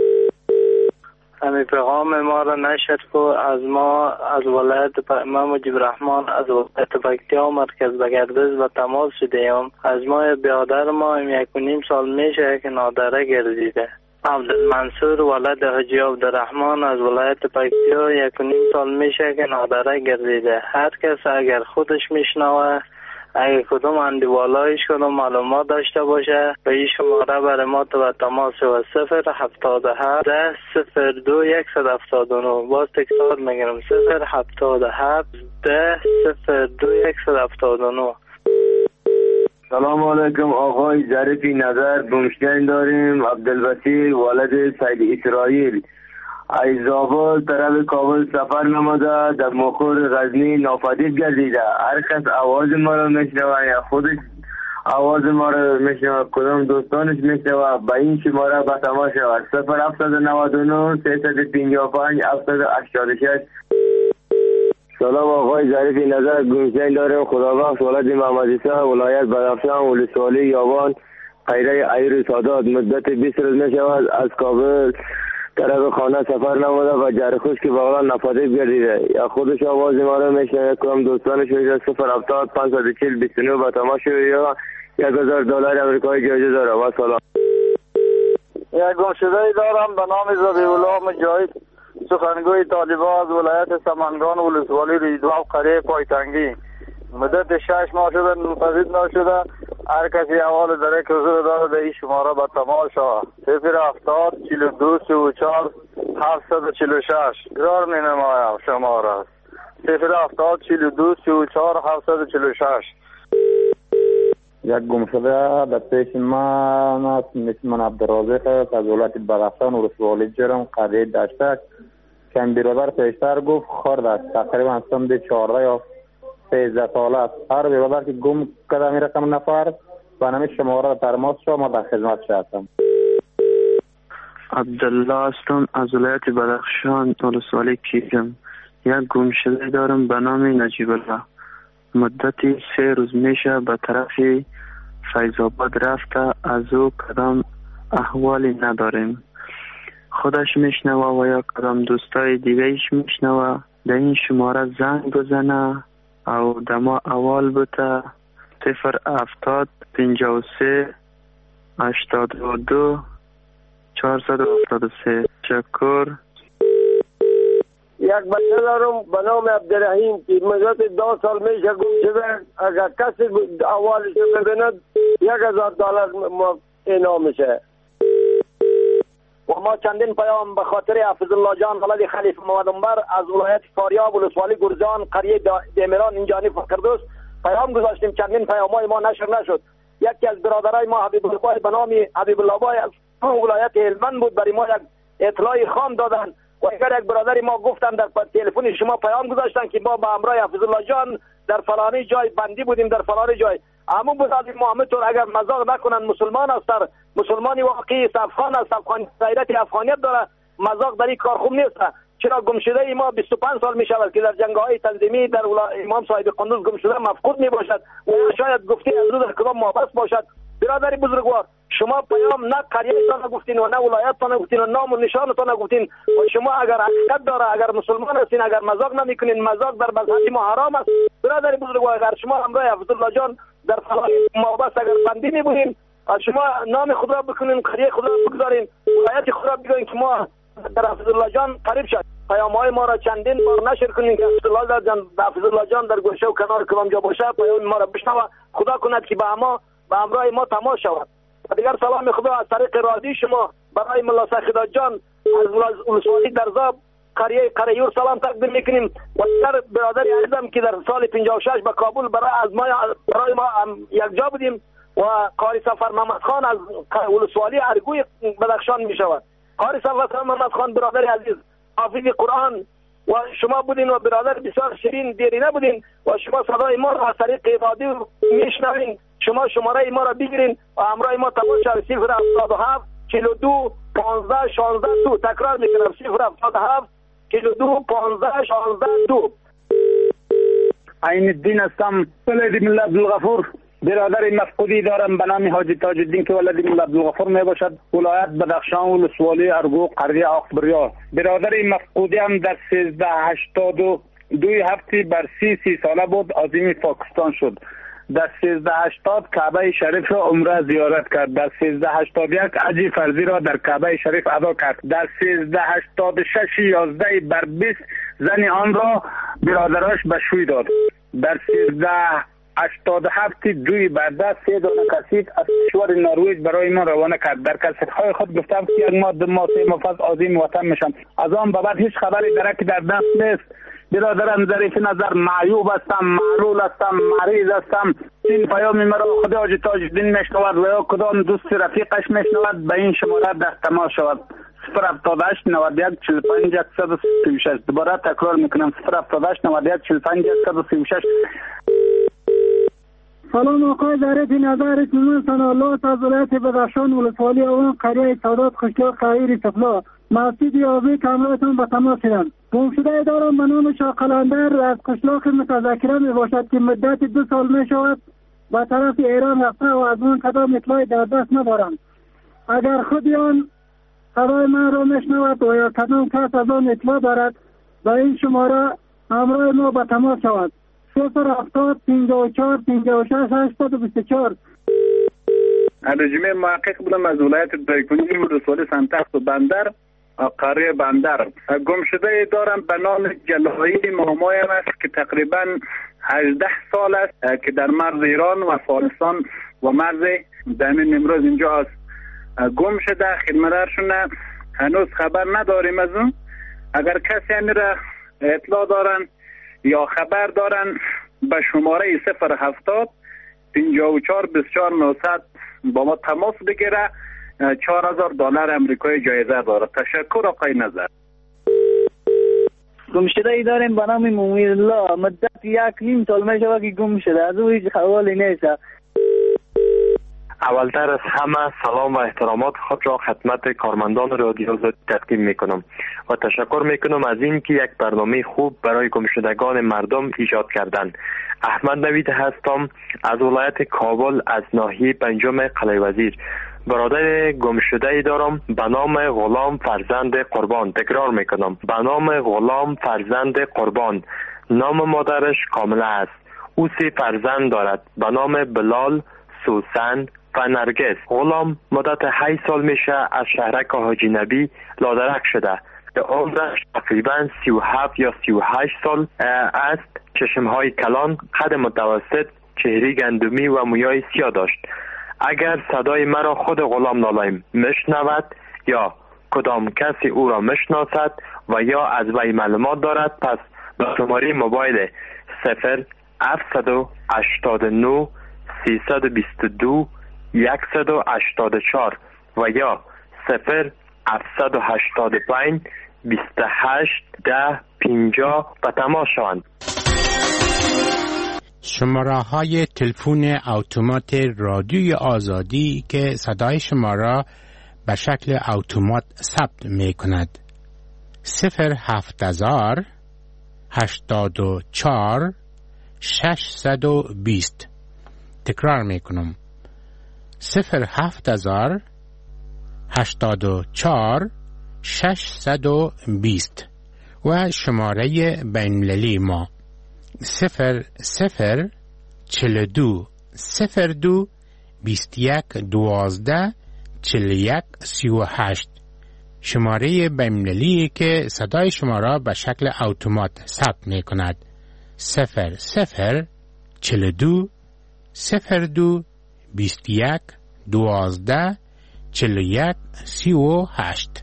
همین پیغام ما را نشر کو. از ما از ولایت ما مجیب رحمان از ولایت پکتیا مرکز بگردش و تماس شدیم. از ما بیادر ما یک و نیم سال میشه که نادره گردیده. عبدالمنصور ولد حاجی عبدالرحمن از ولایت پکتیا یک و نیم سال میشه که نادره گردیده. هر کس اگر خودش میشنوه، اگر کدوم اندیوالایش کدوم معلومات داشته باشه، به این شماره برای ما تو تماس و صفر هفتاد و هفت ده صفر دو یک صد هفتاد و نه. باز تکرار میگیرم صفر هفتاد و هفت ده صفر دو یک صد هفتاد و نه. سلام علیکم آقای ظریفی نظر بومشتین داریم. عبدالبصیر ولد سید اسرائیل از آباد طرف کابل سفر نموده، در مخور غزنی ناپدید گردیده. هر کس آواز ما رو میشنوه یا خودش آواز ما رو میشنوه، کدام دوستانش میشنوه، به این شماره به تماس شود صفر هفتصد و نود و نه سیصد و پنجاه و پنج هفتصد و هشتاد و شش. سلام آقای ظریفی نظر گوشتین داریم. خدابخش ولد محمد عیسی ولایت بدخشان ولسوالی یابان قیره ایر سادات. مدت بیست روز میشود از کابل طرف خانه سفر نموده و جرخوش که بغلان نپدید گردیده. یا خودش آواز ما رو میشنوه، کدام دوستانش میشنوه. صفر هفتاد پانصد و چهل بیست و نه به تماس یا یک هزار دلار امریکایی جایزه داره. و سلام. یک گمشده دارم به نام ذبیح الله مجاهد، سخنگوی طالبان از ولایت سمنگان ولسوالی ریدوا و قریه پایتنگی. مدت شش ماه شده منفذید نشده. هر کسی احوال در یک حضور داره در این شماره به تماس شود صفر هفتاد چهل و دو سی و چهار هفتصد و چهل و شش. گرار می نمایم شماره صفر هفتاد چهل و دو سی و چهار هفتصد و چهل و شش. یک گمشده در پیش من است. مثل من عبدالرازق است از ولایت بدخشان ولسوالی جرم قریه دشتک. کم برادر پیشتر گفت خورد است، تقریبا سند چهارده یا سیزده ساله است. هر برادر که گم کرده می رقم نفر و نمی شماره ترماس شد، ما در خدمت هستم. عبدالله هستم از ولایت بدخشان ولسوالی کیجم. یک گمشده دارم به نام نجیب الله. مدتی سه روز میشه به طرف فیض آباد رفته. از او کدام احوالی نداریم. خودش میشنوه و یا کدام دوستای دیگه ایش میشنوه، در این شماره زنگ بزنه او دما اول بوده صفر هفتاد پنجاه و سه هشتاد و دو چهارصد و هفتاد و سه. شکر. یک بچه دارم به نام عبدالرحیم که مدت دو سال میشه گم شده. اگر کسی اولش ببیند یک هزار دلار انعام میشه. و ما چندین پیام به خاطر حافظ الله جان ولد خلیفه محمد عمر از ولایت فاریاب ولسوالی گرزان قریه دمیران اینجانی فقردوس پیام گذاشتیم. چندین پیامای ما نشر نشد. یکی از برادرای ما حبیب الله به نام حبیب الله بای از ولایت هلمند بود، برای ما یک اطلاعی خام دادن و اگر یک برادری ما گفتن در تلفن شما پیام گذاشتن که ما با همراه حافظ الله جان در فلانی جای بندی بودیم، در فلانی جای. اما برادر محمد تو اگر مذاق نکنن مسلمان است، در مسلمانی واقعی افغان است، افغان غیرت افغانیت داره، مذاق در این کار خوب نیست. چرا گمشده ما بیست و پنج سال می شود که در جنگ‌های تنظیمی در امام صاحب قندوز گمشده مفقود می باشد و شاید گفتی از رو در کدام محبس باشد. برادری بزرگوار شما پیام نه قریه‌تان گفتین و نه ولایتتان گفتین و نام و نشانتان گفتین و شما اگر حقیقت داره، اگر مسلمان هستین، اگر مذاق نمیکنین، مذاق در مذهب ما حرام است. برادری بزرگوار اگر شما همراه حافظ الله جان در فلان محبس اگر بندی می بودین، شما نام خود را بکنین، قریه خود را بگذارین، ولایت خود را بگوین که ما در حفظالله جان قریب شد. پیام‌های ما را چندین بار نشر کنین که حفظالله جان حفظالله جان در گوشه و کنار کدام جا باشه پیام ما را بشنوه. خدا کند که به ما به همراه ما تماس شود. و دیگر سلام خدا از طریق رادیو شما برای ملا سخیدات جان از ولسوالی درزاب قریه قریور سلام تقدیم میکنیم. و دیگر برادر عزیزم که در سال پنجاه و شش به کابل برای از ما برای ما یک جا بودیم و قاری سفر محمد خان از ولسوالی ارگوی بدخشان می شود. قاری سفر محمد خان برادر عزیز حافظ قرآن و شما بودین و برادر بسیار شیرین دیرینه بودین و شما صدای ما را از طریق رادیو میشنوین. شما شماره ما را بگیرین و همراه ما تماس شوید. صفر هفتاد و هفت چهل و دو پانزده شانزده دو. تکرار میکنم صفر هفتاد و هفت چهل و دو پانزده شانزده دو. عین الدین هستم، ولد ملا عبدالغفور. برادر مفقودی دارم به نام حاجی تاج الدین که ولد ملا عبدالغفور می باشد، ولایت بدخشان، ولسوالی ارگو، قریه آقبریا. برادر مفقودی هم در سیزده هشتاد و دوی هفته بر سی سی ساله بود، عظیم پاکستان شد. در سیزده هشتاد کعبه شریف را عمره زیارت کرد. در سیزده هشتاد یک حج فرضی را در کعبه شریف ادا کرد. در سیزده هشتاد شش یازده بر بیست زن آن را برادرش به شوی داد. در سیزده هشتاد و هفت دوی بر دست سه دانه کسیت از کشور نروژ برای ما روانه کرد. در کسیت‌های خود گفتم که یک ماه دو ماه سه ماه پس عظیم وطن میشم. از آن به بعد هیچ خبری درک در دست نیست. برادرم ظریف نظر معیوب هستم، معلول هستم، مریض هستم. این پیام مرا خدا حاجی تاج الدین میشنود و یا کدام دوست رفیقش میشنود به این شماره در تماس شود. صفر هفتاد و هشت نود و یک چهل و پنج صد و سی و شش. دوباره تکرار میکنم صفر هفتاد و هشت نود و یک چهل و پنج صد و سی و شش. سلام آقای ظریف نظر، من سنالات از ولایت بدخشان، ولسوالی آوان، قریه سادات، قشلاق خیر سفلا. مسجد یاوی کامراتون به تماس شدم. گمشده دارم به نام شاه قلندر از قشلاق متذکره می باشد که مدت دو سال می شود به طرف ایران رفته و از اون کدام اطلاعی در دست ندارم. اگر خودی آن صدای من را میشنود و یا کدام کس از آن اطلاع دارد به این شماره همراه ما به تماس شود. صفر هفتاد پنجاه و چهار پنجاه و شش هشتصد و بیست و چهار. رژیم محقق بودم از ولایت دایکنی، ولسوالی سنتخت و بندر، قریه بندر. گم شده دارم به نام جلایی مامایم است که تقریبا هجده سال است که در مرز ایران و افغانستان و مرز دمین امروز اینجا است. گم شده خدمتشون هنوز خبر نداریم از اون. اگر کسی این را اطلاع دارن یا خبر دارن به شماره صفر هفتاد پنجاه و چهار بیست و چهار نهصد با ما تماس بگیره. چهار هزار دلار امریکایی جایزه داره. تشکر آقای نظر. گم شده ای داریم به نام مومن الله، مدت یک نیم سال می شود که گم شده، از او هیچ خبری نیست. اولتر از همه سلام و احترامات خود را خدمت کارمندان رادیو آزادی تقدیم می کنم و تشکر می کنم از این که یک برنامه خوب برای گمشدگان مردم ایجاد کردن. احمد نوید هستم از ولایت کابل از ناحیه پنجم قلعه وزیر. برادر گمشده ای دارم به نام غلام فرزند قربان. تکرار می کنم به نام غلام فرزند قربان. نام مادرش کامله است. او سه فرزند دارد به نام بلال، سوسن و نرگس. غلام مدت هشت سال میشه از شهرک حاجی نبی لادرک شده که عمرش تقریبا سی و هفت یا سی و هشت سال است. چشمهای کلان، قد متوسط، چهره گندمی و موهای سیاه داشت. اگر صدای مرا خود غلام نالایم میشنود یا کدام کسی او را میشناسد و یا از وی معلومات دارد، پس به شماره موبایل صفر هفتصد و هشتاد و نه سیصد و بیست و دو صد و هشتاد و چهار و یا صفر هفتصد و هشتاد و پنج بیست و هشت ده پنجاه به تماس شوند. شماره های تلفن اتومات رادیوی آزادی که صدای شما را به شکل اتومات ثبت می کند: صفر هفت هزار هشتاد و چهار ششصد و بیست. تکرار می کنم: صفر هفت هزار هشتاد و چهار ششصد و بیست. و شماره بین‌المللی ما صفر صفر چهل دو صفر دو بیست یک دوازده چهل یک سی و هشت. شماره بین‌المللی که صدای شما را به شکل اتومات ثبت می کند. صفر صفر چهل و دو صفر دو بیست و یک دوازده چهل و یک سی و هشت.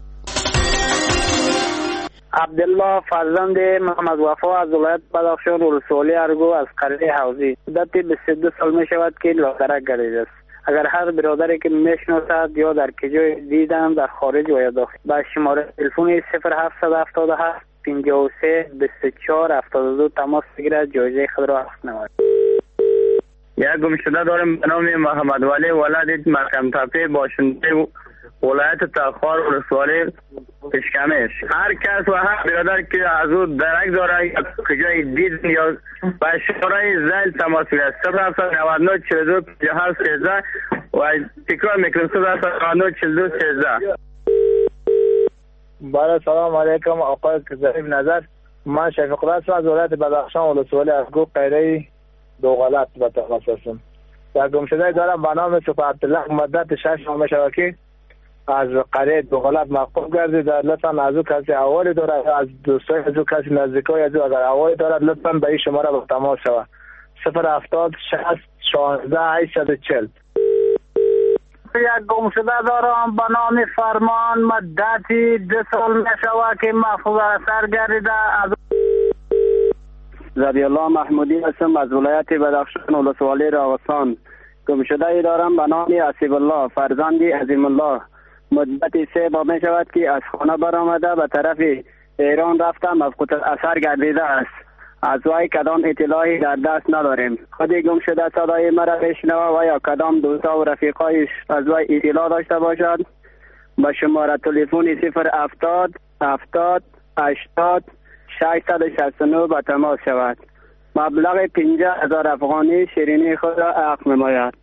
عبدالله فرزند محمد وفا از ولایت بدخشان ولسوالی ارگو از قریه حوزی. مدت بیست و دو سال می شود که لاغرک گردیده است. اگر هر برادری که میشناسد یا در کجای دیدم در خارج و یا داخل با شماره تلفن صفر هفت هفت هفت پنجاه و سه بیست و چهار هفتاد و دو تماس بگیرد، جایزه خود را اخذ نماید. یک گمشده دارم به نام محمد ولی ولد محکم تپه باشنده ولایت تخار ولسوالی پشکمش. هر کس و هر برادر که از او درک داره یا کجای دید یا به شماره زل تماس بگیرد. صفر هفت نود و نه چهل و دو پنجاه و هفت سیزده و تکرار میکنم صفر هفت نود و نه چهل و دو سیزده. بله سلام علیکم آقای ظریف نظر. من شفیق الله هستم از ولایت بدخشان ولسوالی ارگو قیره دوغلط به تماس هستم. در گمشده دارم به نام سپه عبدالله مدت شش ماه شده که از قریه دوغلط مفقود گردید. لطفا از او کسی احوالی دارد، از دوستای از او کسی نزدیکای از او اگر احوالی دارد لطفا به این شماره به تماس شود. صفر هفتاد شصت شانزده هشتصد و چهل. یک گمشده دارم به نام فرمان مدتی دو سال می شود که مفقود سر گردیده. از زبی الله محمودی هستم از ولایت بدخشان ولسوالی راوسان. گمشده ای دارم به نام اسیب الله فرزندی عظیم الله. مدت سه ماه می شود که از خانه برآمده به طرف ایران رفته مفقود اثر گردیده است. از وی کدام اطلاعی در دست نداریم. خود گم شده صدای مرا بشنوه و یا کدام دوستا و رفیقایش از وی اطلاع داشته باشد به شماره تلفن صفر هفتاد هفتاد هشتاد ششصد و شصت و نه به تماس شود. مبلغ پنجاه هزار افغانی شیرینی خود را عقد نماید.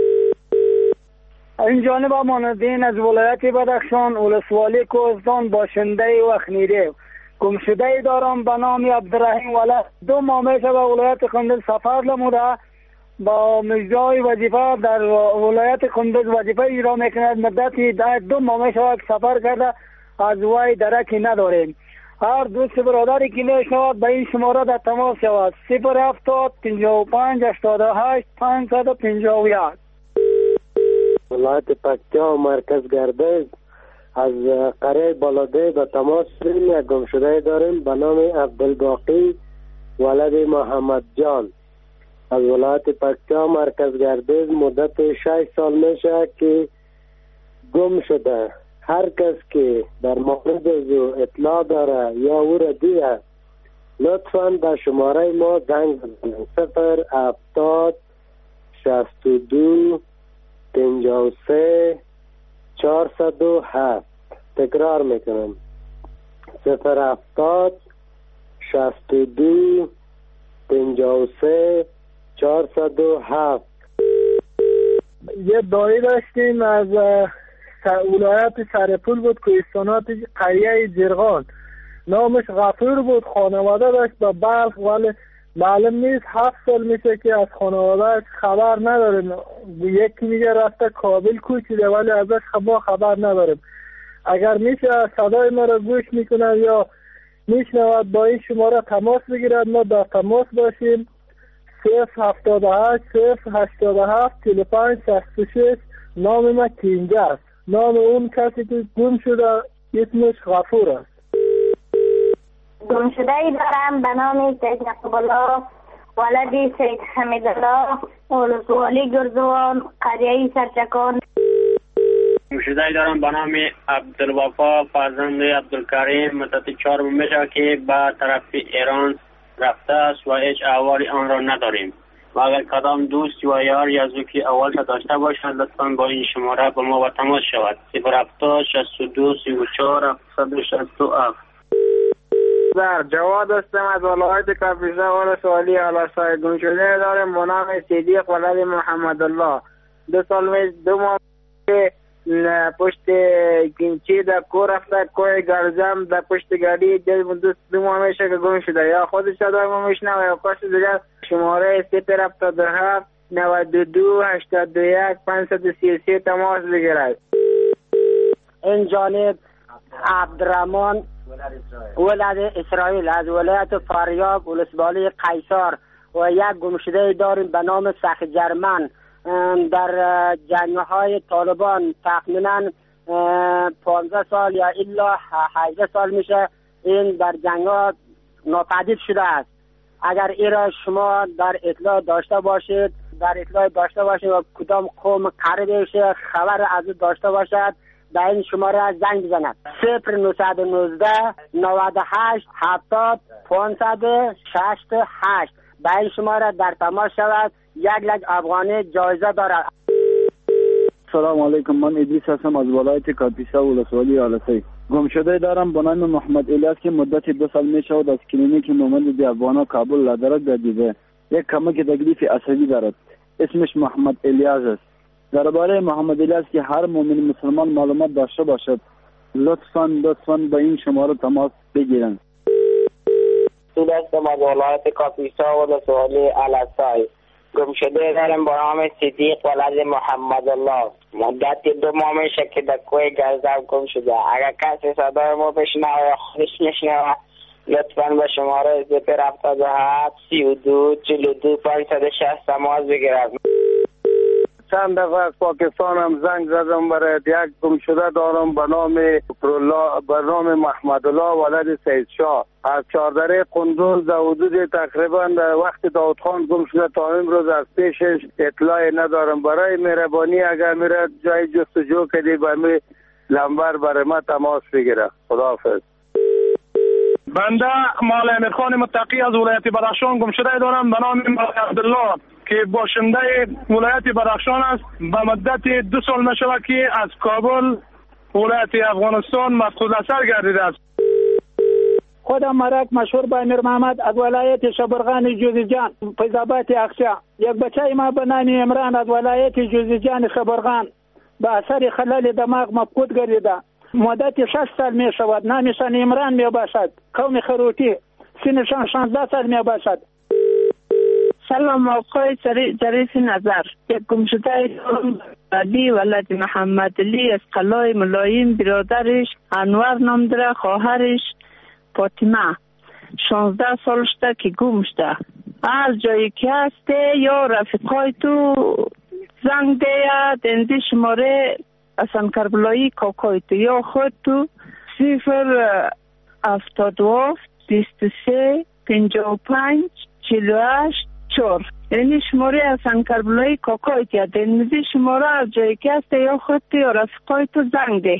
این جانب امان‌الدین از ولایت بدخشان ولسوالی کوهستان باشنده وخنیره. گمشده دارم به نام عبدالرحیم ولد. دو ماه میشه به ولایت قندز سفر نموده با مجرای وظیفه در ولایت قندز وظیفه اجرا میکند. مدتی دو ماه میشه سفر کرده از وی درکی نداریم. هر دوست برادری که میشنود به این شماره در تماس شود. صفر هفتاد پنجاه و پنج هشتاد و هشت پانصد و پنجاه و یک. ولایت پکتیا مرکز گردش از قریه بالاده به تماس شدیم. یک گمشده داریم به نام عبدالباقی ولد محمد جان از ولایت پکتیا مرکز گردش. مدت شش سال میشه که گم شده. هر کس که در مورد او اطلاع داره یا او را دیده لطفاً به شماره ما زنگ بزنید. صفر هفتاد شصت و دو پنجاه و سه چهارصد و هفت. تکرار میکنم صفر هفتاد شصت و دو پنجاه و سه چهارصد و هفت. یه دایی داشتیم از ولایت سرپول بود کوهستانات قریه جرغان. نامش غفور بود. خانواده داشت به بلخ ولی معلوم نیست. هفت سال میشه که از خانواده خبر نداریم. یکی میگه رفته کابل کوچیده ولی ازش ما خبر نداریم. اگر میشه صدای ما را گوش میکنن یا میشنود با این شماره تماس بگیرد ما در تماس باشیم. صفر هفتاد و هشت صفر هشتاد و هفت چهل و پنج شصت و شش. نام ما کینگه است. نام اون کسی که گم شده اسمش غفور است. گم شده ای دارم به نام سید یعقوب الله ولدی سید حمیدالله ولسوالی گرزوان قریه سرچکان. گم شده ای دارم به نام عبدالوفا فرزند عبدالکریم. مدت چهار ماه میشه که به طرف ایران رفته است و هیچ احوالی آن را نداریم. و اگر کدام دوست و یار یا زوکی اول را داشته باشد لطفاً با این شماره با ما به تماس شود. صفر هفتاد شصت و دو سی و چهار هفتصد و شصت و هفت. در جواد هستم از ولایت کاپیسا ولسوالی علاسای. گم شده دارم به نام صدیق ولد محمد الله. دو سال می دو ماه پشت گنچی در کو رفته کوی گرزم در پشت گاڑی دو دو ماه میشه که گم شده. یا خودش صدای ما میشنوه یا کسی دیگه. شماره صفر هفتاد و هفت نود و دو هشتاد و یک پانصد و سی و سه تماس بگیرد. این جانب عبدالرحمن ولد اسرائیل از ولایت فاریاب ولسوالی قیصر و یک گمشده داریم به نام سخ جرمن در جنگ‌های طالبان تقریباً پانزده سال یا الا هجده سال میشه این در جنگ‌ها ناپدید شده است. اگر این را شما در اطلاع داشته باشید در اطلاع داشته باشید و کدام قوم قریبش خبر از او داشته باشد به این شماره زنگ بزند صفر نهصد و نوزده نود و هشت هفتاد پانصد و شصت و هشت. به این شماره در تماس شود. یک لک افغانی جایزه دارد. سلام علیکم، من ادریس هستم از ولایت کاپیسا ولسوالی آلسای. گم شده دارم به نام محمد الیاس که مدت دو سال می شود از کلینیک نومند دیابانا کابل لادرک گردیده. یک کمک تکلیف عصبی دارد. اسمش محمد الیاس است. درباره محمد الیاس که هر مؤمن مسلمان معلومات داشته باشد لطفاً لطفاً به این شماره تماس بگیرند. سود هستم از ولایت کاپیسا ولسوالی آلسای. گم شده دارم با نام صدیق ولد محمد الله. مدت دو ماه میشه که در کوه گزدم گم شده. اگر کسی صدای ما بشنوه و خودش نشنوه لطفاً به شماره صفر هفتاد و هفت سی و دو چهل و دو پانصد و شصت تماس بگیرد. چند دفعه از پاکستان هم زنگ زدم برای یک گم شده دارم به نام به نام محمد الله ولد سید شاه از چهاردره قندوز در حدود تقریبا در وقت داود خان گم شده تا امروز از پیشش اطلاعی ندارم. برای مهربانی اگر میره جای جستجو کردی به می لمبر برای ما تماس بگیره. خداحافظ. بنده مال امیر خان متقی از ولایت بدخشان گم شده دارم به نام عبدالله که باشنده ولایت بدخشان است. به مدت دو سال میشود که از کابل ولایت افغانستان مفقود اثر گردیده است. خودم مرک مشهور به امیر محمد از ولایت شبرغان جوزجان فیض‌آباد اقشا. یک بچه ما به نام عمران از ولایت جوزجان شبرغان به اثر خلل دماغ مفقود گردیده. مدت شش سال می شود. نامشان عمران می باشد. قوم خروتی. سنشان شانزده سال می باشد. سلام آقای ظریف نظر. یک گمشده علی ولد محمد علی از قلای ملایم برادرش انور نام داره خواهرش فاطمه شانزده سال شده که گم شده. از جایی که هسته یا رفیقای تو زنگ ده یا دنده شماره اصلا کربلایی کاکای تو یا خود تو صفر هفتاد و هفت بیست و سه پنجاه و پنج چهل و هشت چهار. یعنی شماره اصلا کربلایی کاکای تو دنده شماره از جایی که هسته یا خود تو یا رفیقای تو زنگ ده.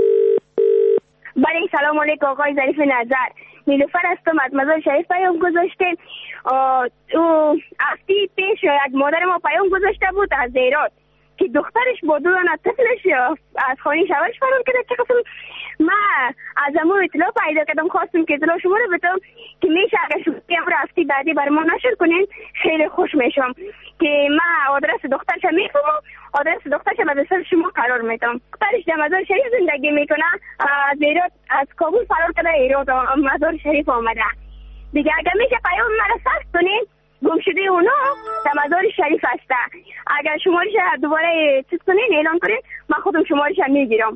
بله سلام علیکم آقای ظریف نظر. نیلوفر هستم از مزار شریف پیام گذاشتیم. او هفته پیش یک مادر ما پیام گذاشته بود از ایران که دخترش با دو دانه طفلش از خانه شوهرش فرار کرده. چه قسم ما از امور اطلاع پیدا کردم خواستم که اطلاع شما رو بدم که میشه اگر شما امور هفته بعدی برای ما نشر کنین خیلی خوش میشم که ما آدرس دخترش میفهمم آدرس دخترش مدرسه شما قرار میدم. دخترش در مزار شریف زندگی میکنه. از ایران از کابل فرار کرده ایران مزار شریف آمده. دیگه اگر میشه پیام مرا ثبت کنین گم شده اونا در مزار شریف هسته. اگر شمارش دوباره چیز کنین اعلان کنین من خودم شمارش میگیرم.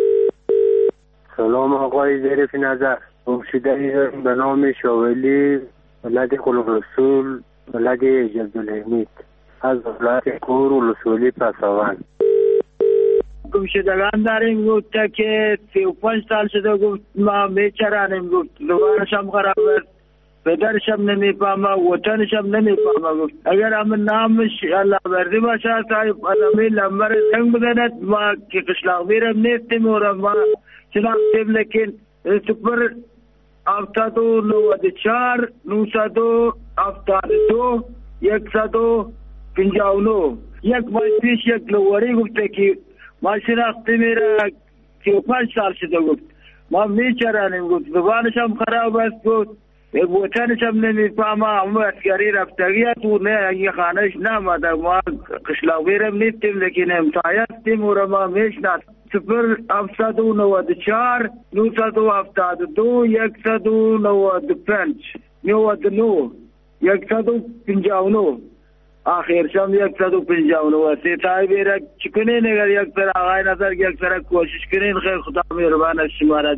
سلام آقای ظریف نظر. گم شده به نام شاولی ولد خلق رسول ولد جبدالحمید از ولایت کور ولسوالی پساون. گم شدگان داریم گفته که سی و پنج سال شده گفت ما بیچارانیم گفت لبانشم خراب است پدرشم نمیفهمه وطنشم نمیفهمه گفت اگر همه نامش الله بردی باشه صاحب آدمی لمبر زنگ بزند ما که قشلاق بیرم نیستیم و ما شناختیم لیکن سپر هفتاد و نود و چهار نهصد و هفتاد و دو یکصد و پنجاه و نه یک ماه پیش یک لواری گفته که ما شناختی میره سی و پنج سال شده گفت ما میچرانیم گفت زبانش هم خراب است گفت وطنش هم نمیفهمه همه اسکری رفتگی هست و نه اگه خانهش نماده ما قشلاق بیرم نیستیم لیکن امتحایه هستیم و ما میشناست صفر هفتصد و نود و چهار نهصد و هفتاد و دو یکصد و نود و پنج نود و نه یکصد و پنجاه و نه آخرشم یک صد و پنجاه و نه سی تای بیره چکنین اگر یک سر آقای نظر یک سر کوشش کنین خیر خدا مهربان از شما را.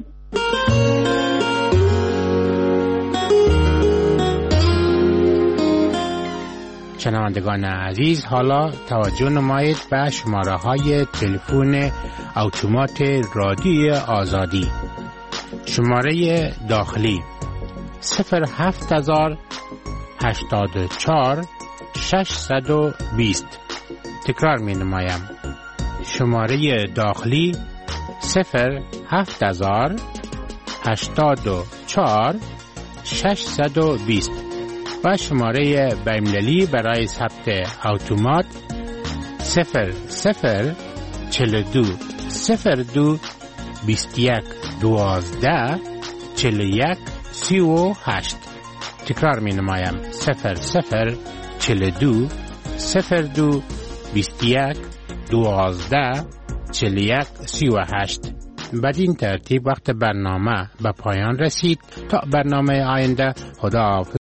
شنوندگان عزیز، حالا توجه نمایید به شماره های تلفن اتومات رادیوی آزادی. شماره داخلی صفر هفت هزار هشتاد و چهار ششصد و بیست. تکرار می نمایم. شماره داخلی صفر هفت هزار هشتاد و چهار ششصد و بیست و شماره بین‌المللی برای ثبت اتومات صفر صفر چهل و دو صفر دو بیست و یک دوازده چهل و یک سی و هشت. تکرار می نمایم. صفر صفر چهل و دو صفر دو بیست و یک دوازده چهل و یک سی و هشت. بدین ترتیب وقت برنامه به پایان رسید. تا برنامه آینده، خدا حافظ.